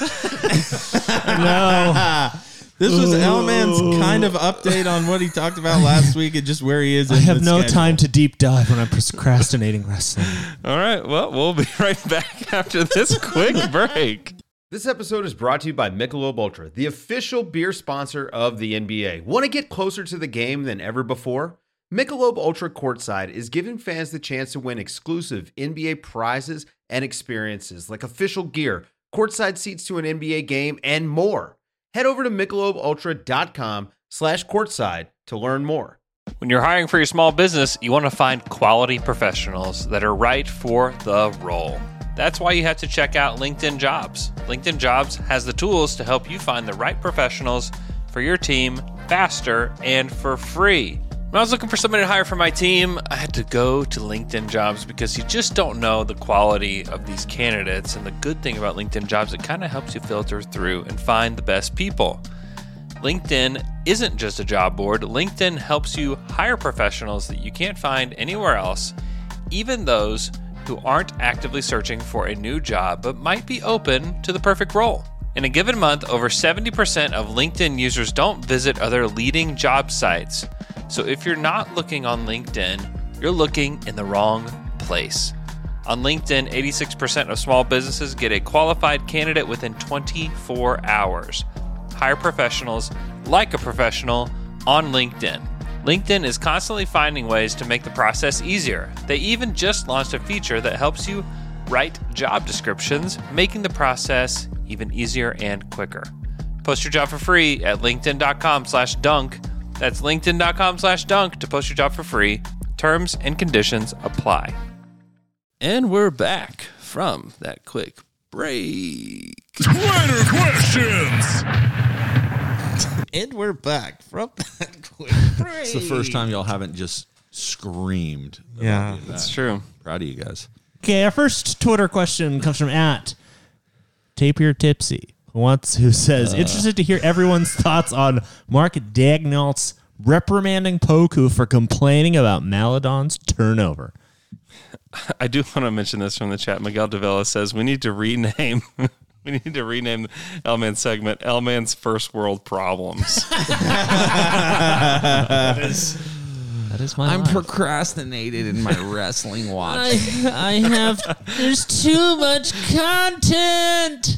No. This was L-Man's kind of update on what he talked about last week and just where he is. I in have the no schedule. time to deep dive when I'm procrastinating wrestling. All right, well, we'll be right back after this quick break. This episode is brought to you by Michelob Ultra, the official beer sponsor of the N B A. Want to get closer to the game than ever before? Michelob Ultra Courtside is giving fans the chance to win exclusive N B A prizes and experiences like official gear, courtside seats to an N B A game, and more. Head over to michelobultra.com slash courtside to learn more. When you're hiring for your small business, you want to find quality professionals that are right for the role. That's why you have to check out LinkedIn Jobs. LinkedIn Jobs has the tools to help you find the right professionals for your team faster and for free. When I was looking for somebody to hire for my team, I had to go to LinkedIn Jobs because you just don't know the quality of these candidates. And the good thing about LinkedIn Jobs, it kind of helps you filter through and find the best people. LinkedIn isn't just a job board. LinkedIn helps you hire professionals that you can't find anywhere else, even those who aren't actively searching for a new job but might be open to the perfect role. In a given month, over seventy percent of LinkedIn users don't visit other leading job sites. So if you're not looking on LinkedIn, you're looking in the wrong place. On LinkedIn, eighty-six percent of small businesses get a qualified candidate within twenty-four hours. Hire professionals like a professional on LinkedIn. LinkedIn is constantly finding ways to make the process easier. They even just launched a feature that helps you write job descriptions, making the process even easier and quicker. Post your job for free at linkedin.com slash dunk. That's linkedin.com slash dunk to post your job for free. Terms and conditions apply. And we're back from that quick break. Twitter questions. And we're back from that quick break. It's the first time y'all haven't just screamed. about Yeah, being That's back. true. Proud of you guys. Okay, our first Twitter question comes from at Tapir Tipsy, who wants who says, interested to hear everyone's thoughts on Mark Daignault's reprimanding Poku for complaining about Maladon's turnover. I do want to mention this from the chat. Miguel Davila says we need to rename we need to rename L-Man segment L-Man's First World Problems. That is, that is my life. procrastinated in my wrestling watch. I, I have, there's too much content.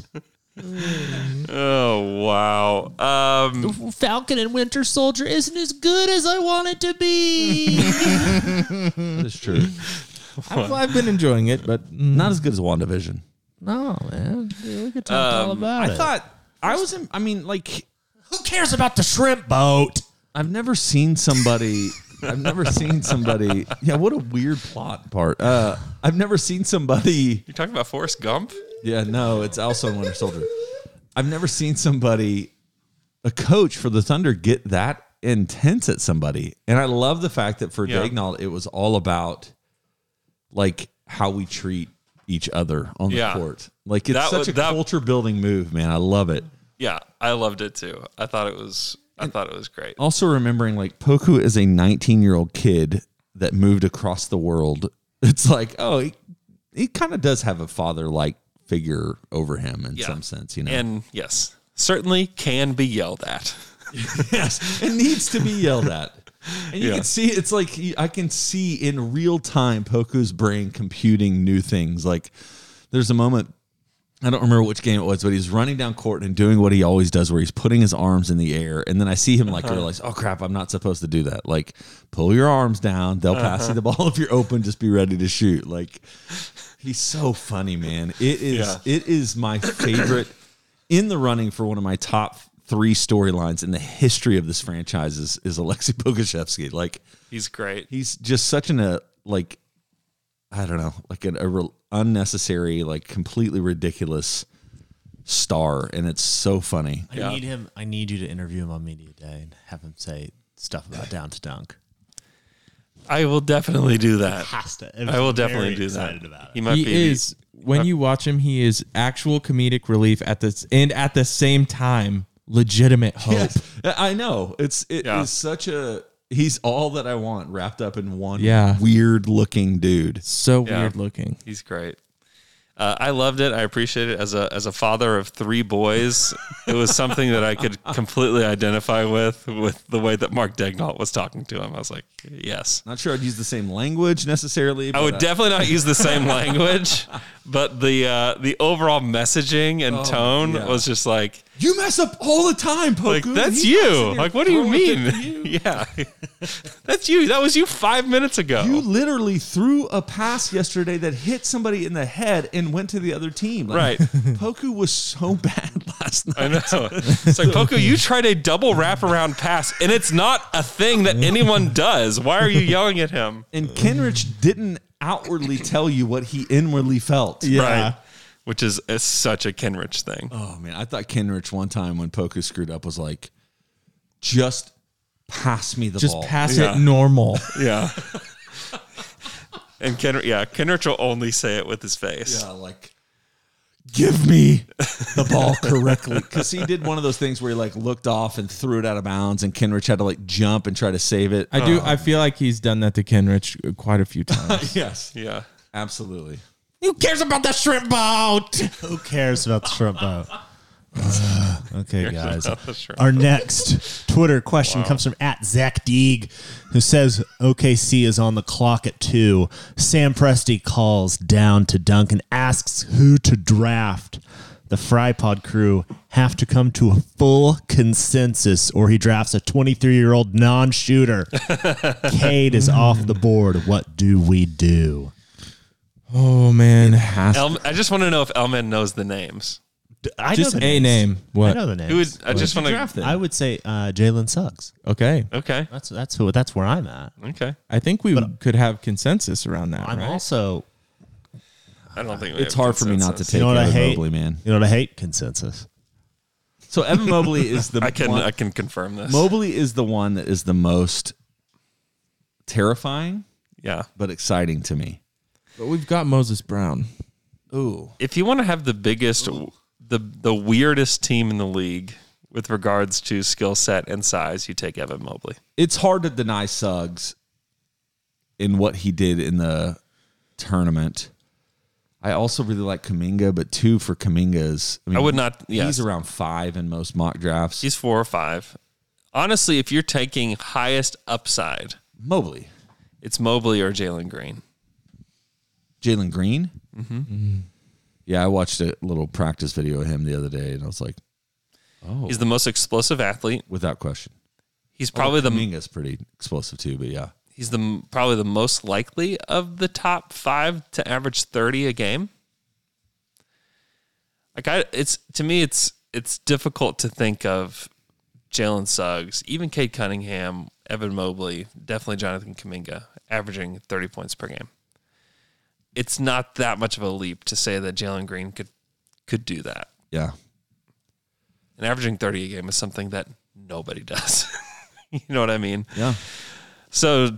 Oh wow. Um, Falcon and Winter Soldier isn't as good as I want it to be. That's true. I've, I've been enjoying it, but Not as good as WandaVision. No, man. We could talk all about I it. thought I was. In, I mean, like, Who cares about the shrimp boat? I've never seen somebody. I've never seen somebody. Yeah, what a weird plot part. Uh, I've never seen somebody. you're talking about Forrest Gump? Yeah, no, it's also in Winter Soldier. I've never seen somebody, a coach for the Thunder, get that intense at somebody, and I love the fact that for Yeah. Daignault, it was all about like how we treat each other on the Yeah. court. Like it's That such was- a that- culture building move, man. I love it. Yeah, I loved it too. I thought it was I thought it was great. Also remembering like Poku is a nineteen year old kid that moved across the world. It's like, oh, he, he kind of does have a father like figure over him in Yeah. some sense, you know. And yes, certainly can be yelled at. Yes, it needs to be yelled at. And you Yeah. can see, it's like, he- I can see in real time Poku's brain computing new things. Like, there's a moment, I don't remember which game it was, but he's running down court and doing what he always does, where he's putting his arms in the air. And then I see him like realize, oh crap, I'm not supposed to do that. Like, pull your arms down. They'll pass you the ball if you're open. Just be ready to shoot. Like, he's so funny, man. It is, Yeah. it is my favorite in the running for one of my top three storylines in the history of this franchise is, is Alexei Pokusevsky. Like, He's great. he's just such an, a, like, I don't know, like an a re- unnecessary, like completely ridiculous star. And it's so funny. I Yeah. need him. I need you to interview him on Media Day and have him say stuff about Down to Dunk. I will definitely do that. Has to. I will definitely Very do that. excited about it. He might he be is when you watch him, he is actual comedic relief at this, and at the same time, legitimate hope. Yes, I know. It's, it Yeah. is such a, he's all that I want wrapped up in one Yeah. weird looking dude. So Yeah. weird looking. He's great. Uh, I loved it. I appreciate it. As a as a father of three boys, it was something that I could completely identify with, with the way that Mark Daignault was talking to him. I was like, yes. Not sure I'd use the same language necessarily. I but would definitely not use the same language, but the uh, the overall messaging and tone yeah. was just like, You mess up all the time, Poku. like that's He comes in you. here Like, what do you throwing it mean? to you. Yeah, that's you. That was you five minutes ago. You literally threw a pass yesterday that hit somebody in the head and went to the other team. Like, Right. Poku was so bad last night. I know. It's like, Poku, you tried a double wraparound pass, and it's not a thing that anyone does. Why are you yelling at him? And Kenrich didn't outwardly tell you what he inwardly felt. Right. Which is, is such a Kenrich thing. Oh, man. I thought Kenrich one time when Poku screwed up was like, just pass me the Just ball. pass Yeah. it normal. Yeah. And Kenrich, yeah, Kenrich will only say it with his face. Yeah, like, give me the ball correctly. Because he did one of those things where he like looked off and threw it out of bounds, and Kenrich had to like jump and try to save it. I do. I feel like he's done that to Kenrich quite a few times. Yes, Yeah. absolutely. Who cares about the shrimp boat? Who cares about the shrimp boat? Okay, guys. about the shrimp Our next Twitter question comes from at Zach Deeg, who says O K C is on the clock at two. Sam Presti calls Down to Dunk and asks who to draft. The FryPod crew have to come to a full consensus, or he drafts a twenty-three-year-old non-shooter. Cade is off the board. What do we do? Oh man, El, I just want to know if Elman knows the names. I just know the a names. name. What? I know the names. Who would, I just want to draft it? I would say uh, Jalen Suggs. Okay, Okay. That's that's who. That's where I'm at. Okay. I think we could have consensus around that. I'm right? also. I don't think we It's have hard for me not to consensus. take You know what I Evan hate? Mobley, man. You know what I hate? Consensus. So Evan Mobley is the I can one, I can confirm this. Mobley is the one that is the most terrifying, yeah, but exciting to me. But we've got Moses Brown. Ooh. If you want to have the biggest, Ooh. the the weirdest team in the league with regards to skill set and size, you take Evan Mobley. It's hard to deny Suggs in what he did in the tournament. I also really like Kuminga, but two for Kuminga's. I, mean, I would not. Yes. He's around five in most mock drafts. He's four or five. Honestly, if you're taking highest upside, Mobley, it's Mobley or Jalen Green. Jalen Green? Mm-hmm. Mm-hmm. Yeah, I watched a little practice video of him the other day, and I was like, oh. He's the most explosive athlete. Without question. He's probably oh, the... Kuminga's pretty explosive too, but yeah. He's the probably the most likely of the top five to average thirty a game. Like I, it's to me, it's it's difficult to think of Jalen Suggs, even Cade Cunningham, Evan Mobley, definitely Jonathan Kuminga, averaging thirty points per game. It's not that much of a leap to say that Jalen Green could could do that. Yeah, and averaging thirty a game is something that nobody does. You know what I mean? Yeah. So,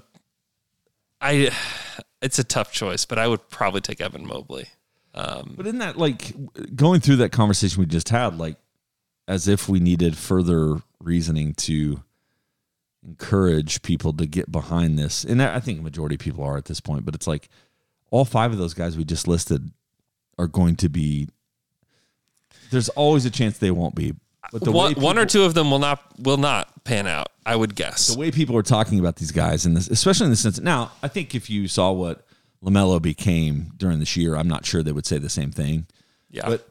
I, it's a tough choice, but I would probably take Evan Mobley. Um, but isn't that like going through that conversation we just had, like as if we needed further reasoning to encourage people to get behind this? And I think a majority of people are at this point, but it's like all five of those guys we just listed are going to be, there's always a chance they won't be. But the one, way people, one or two of them will not will not pan out, I would guess. The way people are talking about these guys, and especially in the sense, now, I think if you saw what LaMelo became during this year, I'm not sure they would say the same thing. Yeah. But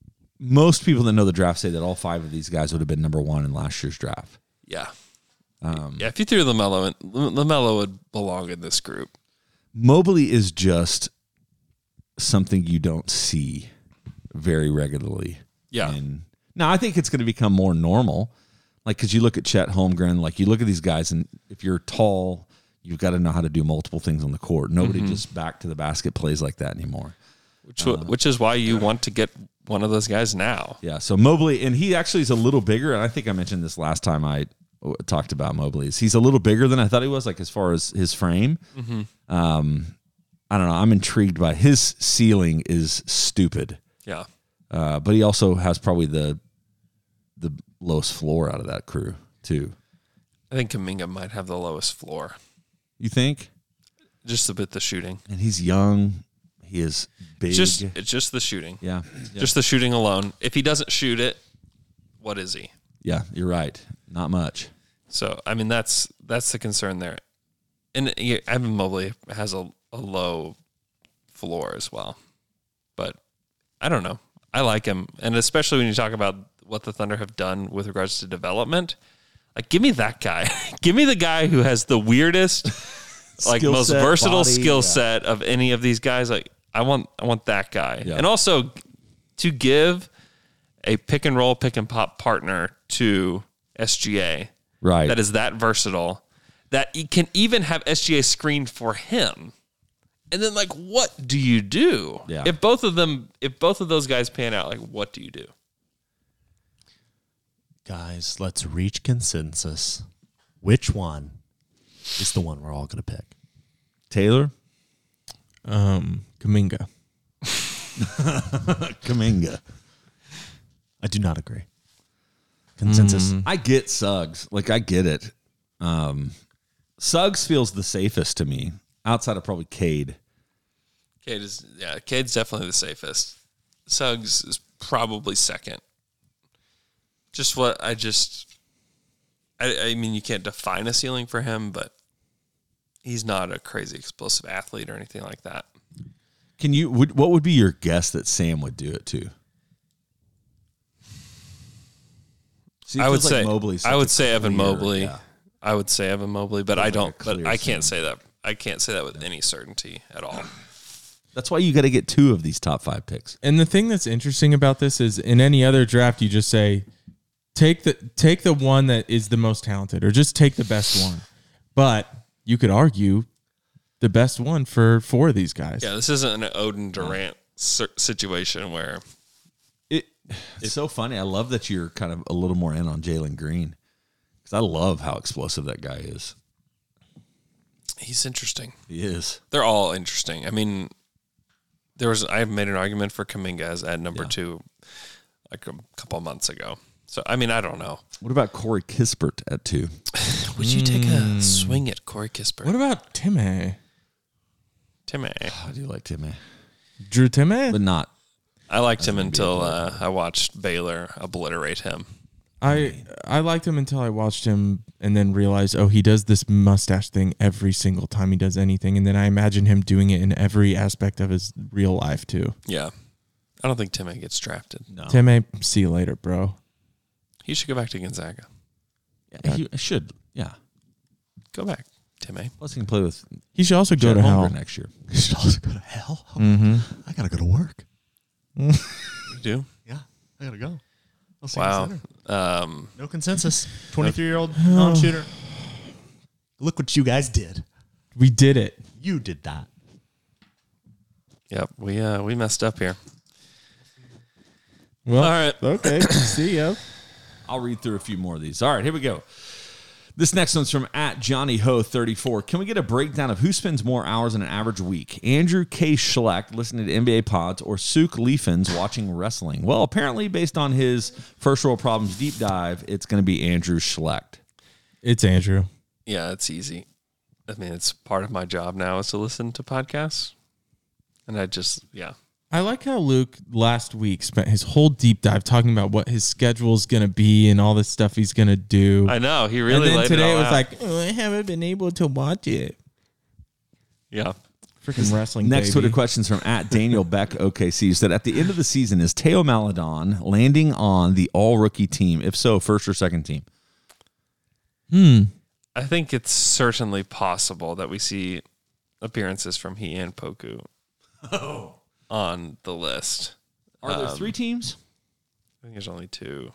most people that know the draft say that all five of these guys would have been number one in last year's draft. Yeah. Um, yeah, if you threw LaMelo in, LaMelo would belong in this group. Mobley is just something you don't see very regularly. Yeah. And now I think it's going to become more normal. Like, because you look at Chet Holmgren, like you look at these guys, and if you're tall, you've got to know how to do multiple things on the court. Nobody mm-hmm. just back to the basket plays like that anymore. Which uh, which is why you want to get one of those guys now. Yeah. So Mobley, and he actually is a little bigger. And I think I mentioned this last time I talked about Mobley. Is he's a little bigger than I thought he was, like as far as his frame. Mm-hmm. Um, I don't know. I'm intrigued by his ceiling is stupid. Yeah. Uh, but he also has probably the the lowest floor out of that crew too. I think Kuminga might have the lowest floor. You think? Just a bit the shooting. And he's young. He is big. Just it's just the shooting. Yeah. yeah. Just the shooting alone. If he doesn't shoot it, what is he? Yeah, you're right. Not much. So I mean that's that's the concern there. And Evan Mobley has a, a low floor as well. But I don't know. I like him. And especially when you talk about what the Thunder have done with regards to development, like give me that guy. Give me the guy who has the weirdest, like skill most set, versatile body, skill yeah. set of any of these guys. Like I want, I want that guy. Yeah. And also to give a pick and roll, pick and pop partner to S G A, right? That is that versatile, that he can even have S G A screen for him. And then, like, what do you do? Yeah. If both of them, if both of those guys pan out, like, what do you do? Guys, let's reach consensus. Which one is the one we're all going to pick? Taylor? Um, Kuminga. Kuminga. I do not agree. Consensus. Mm. I get Suggs. Like, I get it. Um, Suggs feels the safest to me, outside of probably Cade. Cade is, yeah, Cade's definitely the safest. Suggs is probably second. Just what I just, I, I mean, you can't define a ceiling for him, but he's not a crazy explosive athlete or anything like that. Can you, would, what would be your guess that Sam would do it to? See, I would like say, Mobley's I would such a say Evan clear- Mobley. yeah. I would say Evan Mobley, but Feels I like don't, a clear but I can't Sam. say that. I can't say that with any certainty at all. That's why you got to get two of these top five picks. And the thing that's interesting about this is in any other draft, you just say, take the take the one that is the most talented, or just take the best one. But you could argue the best one for four of these guys. Yeah, this isn't an Odin Durant situation where It It's so funny. I love that you're kind of a little more in on Jalen Green because I love how explosive that guy is. He's interesting. He is. They're all interesting. I mean, there was I made an argument for Kuminga at number Yeah. two like a couple of months ago. So, I mean, I don't know. What about Corey Kispert at two? Would you take a swing at Corey Kispert? What about Timmy? Timmy? I do like Timmy. Drew Timmy? But not. I liked him until uh, I watched Baylor obliterate him. I I liked him until I watched him and then realized, oh, he does this mustache thing every single time he does anything. And then I imagine him doing it in every aspect of his real life, too. Yeah. I don't think Timmy gets drafted. No. Timmy, see you later, bro. He should go back to Gonzaga. Yeah, he should. Yeah. Go back, Timmy. Plus, he can play with. He should also go Chet to hell. Holmgren next year. You should also go to hell. Mm-hmm. I gotta go to work. You do? Yeah, I gotta go. I'll see you Wow. later. Um, No consensus. twenty-three-year-old non-shooter. Look what you guys did. We did it. You did that. yep, we uh, we messed up here. Well, All right. okay. See ya. I'll read through a few more of these. All right, here we go. This next one's from at Johnny Ho thirty-four. Can we get a breakdown of who spends more hours in an average week? Andrew K. Schlecht listening to N B A pods or Suk Liefens watching wrestling? Well, apparently, based on his First World Problems deep dive, it's going to be Andrew Schlecht. It's Andrew. Yeah, it's easy. I mean, it's part of my job now is to listen to podcasts. And I just, yeah. I like how Luke last week spent his whole deep dive talking about what his schedule is going to be and all this stuff he's going to do. I know. He really And then laid today it it all was out. like, oh, I haven't been able to watch it. Yeah. Freaking wrestling. Next baby. Twitter questions from at Daniel Beck O K C said, at the end of the season, is Teo Maledon landing on the all-rookie team? If so, first or second team? Hmm. I think it's certainly possible that we see appearances from he and Poku Oh. on the list. Are there Um, three teams? I think there's only two.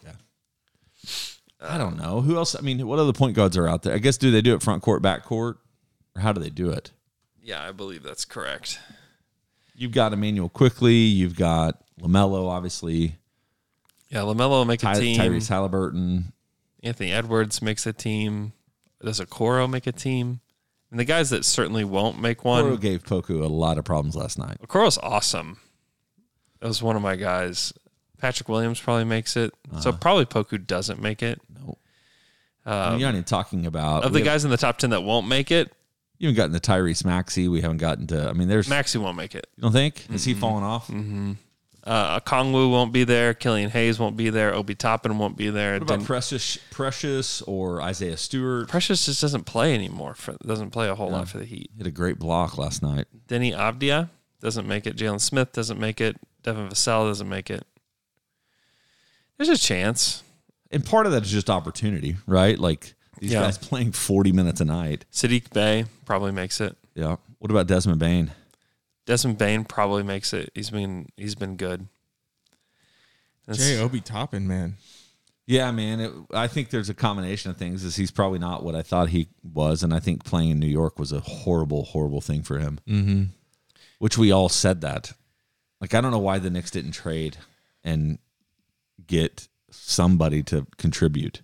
I don't know. Who else? I mean, what other point guards are out there? I guess, do they do it front court, back court? Or how do they do it? Yeah, I believe that's correct. You've got Emmanuel Quickly. You've got LaMelo, obviously. Yeah, LaMelo will make a Ty- team. Tyrese Halliburton. Anthony Edwards makes a team. Does Okoro make a team? And the guys that certainly won't make one. Okoro gave Poku a lot of problems last night. Okoro's awesome. That was one of my guys. Patrick Williams probably makes it. So Uh-huh. probably Poku doesn't make it. No. Um, I mean, you're not even talking about... of we the have- guys in the top ten that won't make it, You haven't gotten to Tyrese Maxey. We haven't gotten to... I mean, there's... Maxey won't make it. You don't think? Is he falling off? Mm-hmm. Uh, Kongwu won't be there. Killian Hayes won't be there. Obi Toppin won't be there. What about Den- Precious, Precious or Isaiah Stewart? Precious just doesn't play anymore. For, doesn't play a whole No. lot for the Heat. Hit a great block last night. Denny Avdia doesn't make it. Jalen Smith doesn't make it. Devin Vassell doesn't make it. There's a chance. And part of that is just opportunity, right? Like these Yeah. guys playing forty minutes a night. Sadiq Bey probably makes it. Yeah. What about Desmond Bain? Desmond Bain probably makes it. He's been he's been good. That's- Jay Obi Toppin, man. Yeah, man. It, I think there's a combination of things. Is he's probably not what I thought he was, and I think playing in New York was a horrible, horrible thing for him. Mm-hmm. Which we all said that. Like, I don't know why the Knicks didn't trade and get somebody to contribute.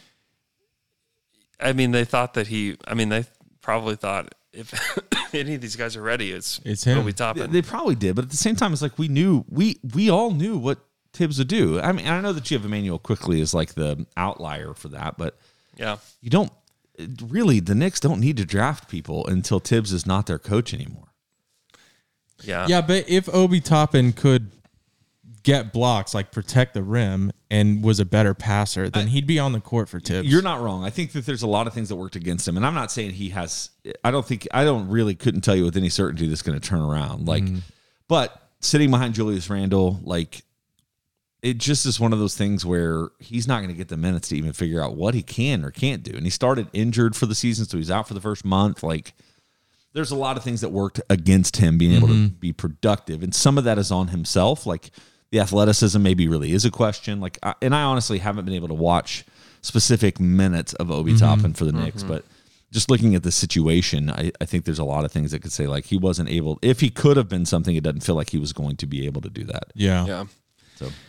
I mean, they thought that he. I mean, they probably thought if any of these guys are ready, it's It's him. Obi They, Toppin. they probably did, but at the same time, it's like we knew we we all knew what Tibbs would do. I mean, I know that you have Emmanuel Quickly as like the outlier for that, but Yeah. you don't really. The Knicks don't need to draft people until Tibbs is not their coach anymore. Yeah. Yeah, but if Obi Toppin could get blocks, like protect the rim, and was a better passer, then he'd be on the court for Tibbs. You're not wrong. I think that there's a lot of things that worked against him, and I'm not saying he has. I don't think I don't really couldn't tell you with any certainty that's going to turn around. Like, but sitting behind Julius Randle, like, it just is one of those things where he's not going to get the minutes to even figure out what he can or can't do. And he started injured for the season, so he's out for the first month. Like, there's a lot of things that worked against him being able to be productive, and some of that is on himself. Like, the athleticism maybe really is a question. Like, I, and I honestly haven't been able to watch specific minutes of Obi Toppin for the Knicks, but just looking at the situation, I, I think there's a lot of things that could say like he wasn't able. If he could have been something, it doesn't feel like he was going to be able to do that. Yeah. Yeah. So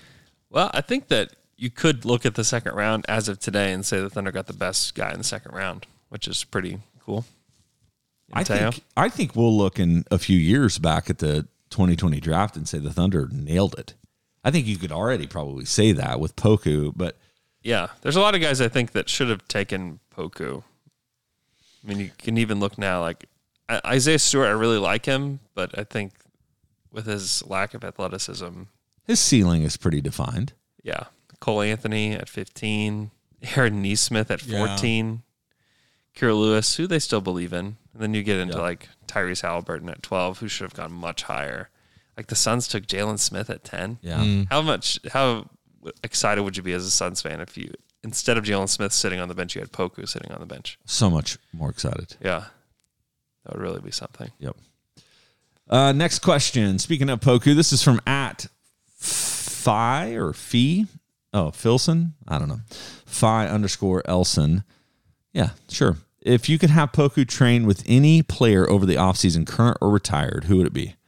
Well, I think that you could look at the second round as of today and say the Thunder got the best guy in the second round, which is pretty cool. I think, I think we'll look in a few years back at the twenty twenty draft and say the Thunder nailed it. I think you could already probably say that with Poku, but yeah, there's a lot of guys I think that should have taken Poku. I mean, you can even look now, like Isaiah Stewart, I really like him, but I think with his lack of athleticism, his ceiling is pretty defined. Yeah. Cole Anthony at fifteen, Aaron Nesmith at fourteen, yeah. Kira Lewis, who they still believe in. And then you get into yeah. like Tyrese Halliburton at twelve, who should have gone much higher. Like the Suns took Jalen Smith at ten. Yeah. Mm. How much, how excited would you be as a Suns fan if you, instead of Jalen Smith sitting on the bench, you had Poku sitting on the bench? So much more excited. Yeah. That would really be something. Yep. Uh, next question. Speaking of Poku, this is from at Phi or Fee. Oh, Filson? I don't know. Phi underscore Elson. Yeah, sure. If you could have Poku train with any player over the offseason, current or retired, who would it be?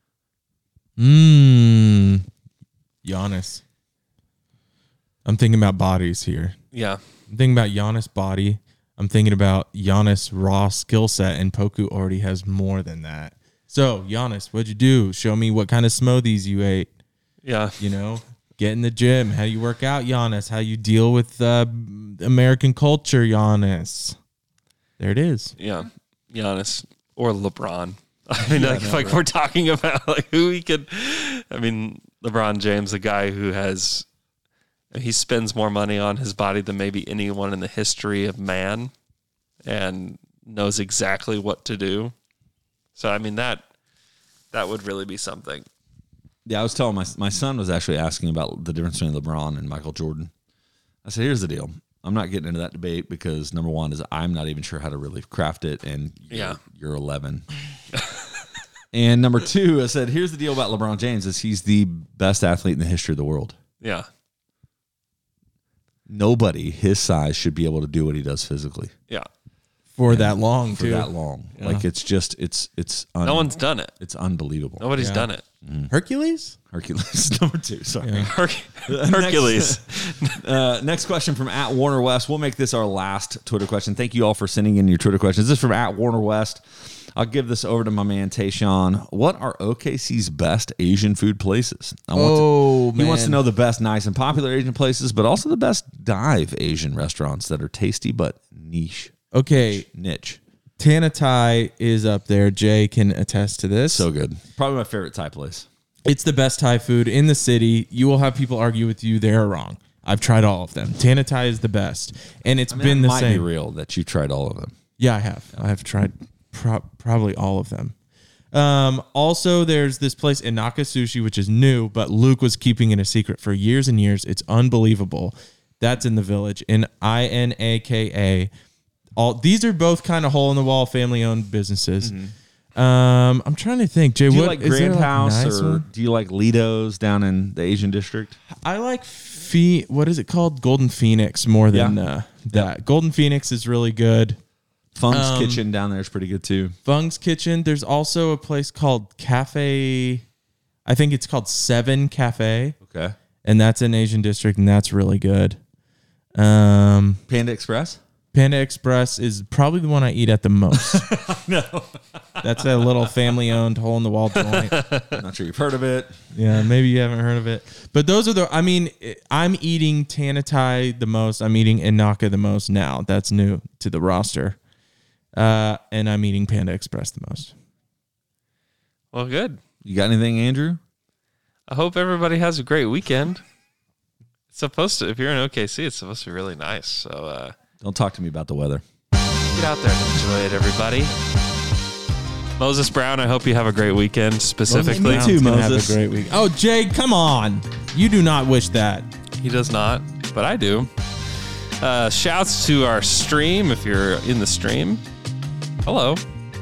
Mmm. Giannis. I'm thinking about bodies here. Yeah. I'm thinking about Giannis' body. I'm thinking about Giannis' raw skill set, and Poku already has more than that. So, Giannis, what'd you do? Show me what kind of smoothies you ate. Yeah. You know? Get in the gym. How you work out, Giannis. How you deal with uh, American culture, Giannis. There it is. Yeah, Giannis or LeBron. I mean, Yeah, like, no, like right. we're talking about like who he could. I mean, LeBron James, a guy who has he spends more money on his body than maybe anyone in the history of man, and knows exactly what to do. So, I mean that that would really be something. Yeah, I was telling my my son was actually asking about the difference between LeBron and Michael Jordan. I said, here's the deal. I'm not getting into that debate because number one is I'm not even sure how to really craft it, and you're, yeah. you're eleven. And number two, I said, here's the deal about LeBron James is he's the best athlete in the history of the world. Yeah. Nobody his size should be able to do what he does physically. Yeah. For And that long, for too. that long. Yeah. Like it's just it's it's un- No one's done it. It's unbelievable. Nobody's Yeah. done it. Mm. Hercules? Hercules number two. Sorry. Yeah. Her- Hercules. Next, uh, next question from at Warner West. We'll make this our last Twitter question. Thank you all for sending in your Twitter questions. This is from at Warner West. I'll give this over to my man Tayshawn. What are O K C's best Asian food places? I want Oh, to, He wants to man. know the best nice and popular Asian places, but also the best dive Asian restaurants that are tasty but niche. Okay. Niche. Tanatai is up there. Jay can attest to this. So good. Probably my favorite Thai place. It's the best Thai food in the city. You will have people argue with you. They're wrong. I've tried all of them. Tanatai is the best. And it's I mean, been that the might same. be real that you tried all of them. Yeah, I have. I have tried pro- probably all of them. Um, also, there's this place, Inaka Sushi, which is new, but Luke was keeping it a secret for years and years. It's unbelievable. That's in the Village. In I N A K A. All these are both kind of hole in the wall, family owned businesses. Mm-hmm. Um, I'm trying to think, Jay. Do you what like is there, Grand like, House nice or one? do you like Lido's down in the Asian district? I like Phe- what is it called? Golden Phoenix more than Yeah. uh, that. Golden Phoenix is really good. Fung's Um, Kitchen down there is pretty good too. Fung's Kitchen. There's also a place called Cafe. I think it's called Seven Cafe, Okay. and that's in Asian district, and that's really good. Um, Panda Express? Panda Express is probably the one I eat at the most. No. That's a little family-owned hole-in-the-wall joint. Not sure you've heard of it. Yeah, maybe you haven't heard of it. But those are the, I mean, I'm eating Tanatai the most. I'm eating Inaka the most now. That's new to the roster. Uh, and I'm eating Panda Express the most. Well, good. You got anything, Andrew? I hope everybody has a great weekend. It's supposed to, if you're in O K C, it's supposed to be really nice. So uh, Don't talk to me about the weather. get out there and enjoy it, everybody. Moses Brown, I hope you have a great weekend. Specifically, Me too, Moses. Have a great week. Oh, Jay, come on. You do not wish that. He does not, but I do. Uh, shouts to our stream if you're in the stream. Hello.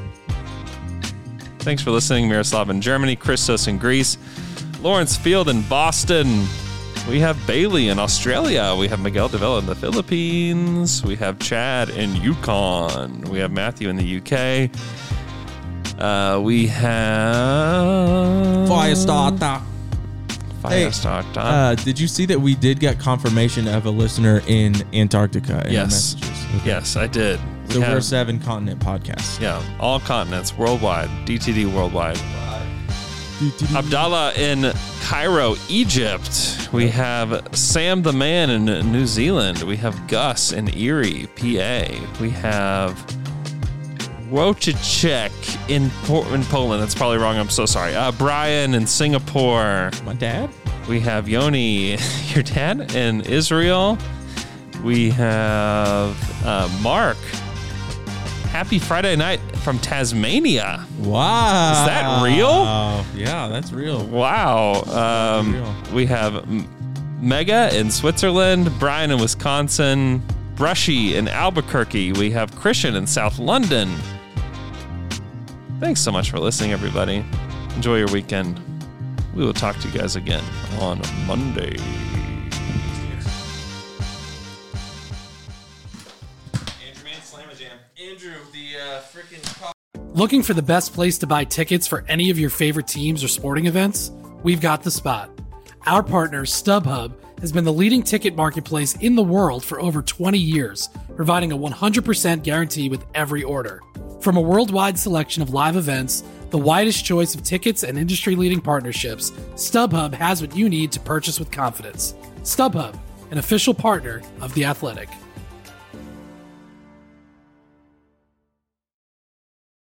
Thanks for listening. Miroslav in Germany, Christos in Greece, Lawrence Field in Boston. We have Bailey in Australia. We have Miguel Davila in the Philippines. We have Chad in Yukon. We have Matthew in the U K. Uh, we have Firestarter. Firestar. uh, did you see that we did get confirmation of a listener in Antarctica? In Yes. our messages? Yes, I did. So We we're a have- seven continent podcast. Yeah, all continents worldwide. D T D worldwide. Abdallah in Cairo, Egypt. We have Sam the Man in New Zealand. We have Gus in Erie, P A. We have Wojciech in, Por- in Poland. That's probably wrong. I'm so sorry. Uh, Brian in Singapore. My dad. We have Yoni, your dad, in Israel. We have uh, Mark. Happy Friday night from Tasmania. Wow. Is that real? Yeah, that's real. Wow. Um, real. We have M- Mega in Switzerland, Brian in Wisconsin, Brushy in Albuquerque. We have Christian in South London. Thanks so much for listening, everybody. Enjoy your weekend. We will talk to you guys again on Monday. Andrew, the uh, freaking. Looking for the best place to buy tickets for any of your favorite teams or sporting events? We've got the spot. Our partner, StubHub, has been the leading ticket marketplace in the world for over twenty years, providing a one hundred percent guarantee with every order. From a worldwide selection of live events, the widest choice of tickets, and industry-leading partnerships, StubHub has what you need to purchase with confidence. StubHub, an official partner of The Athletic.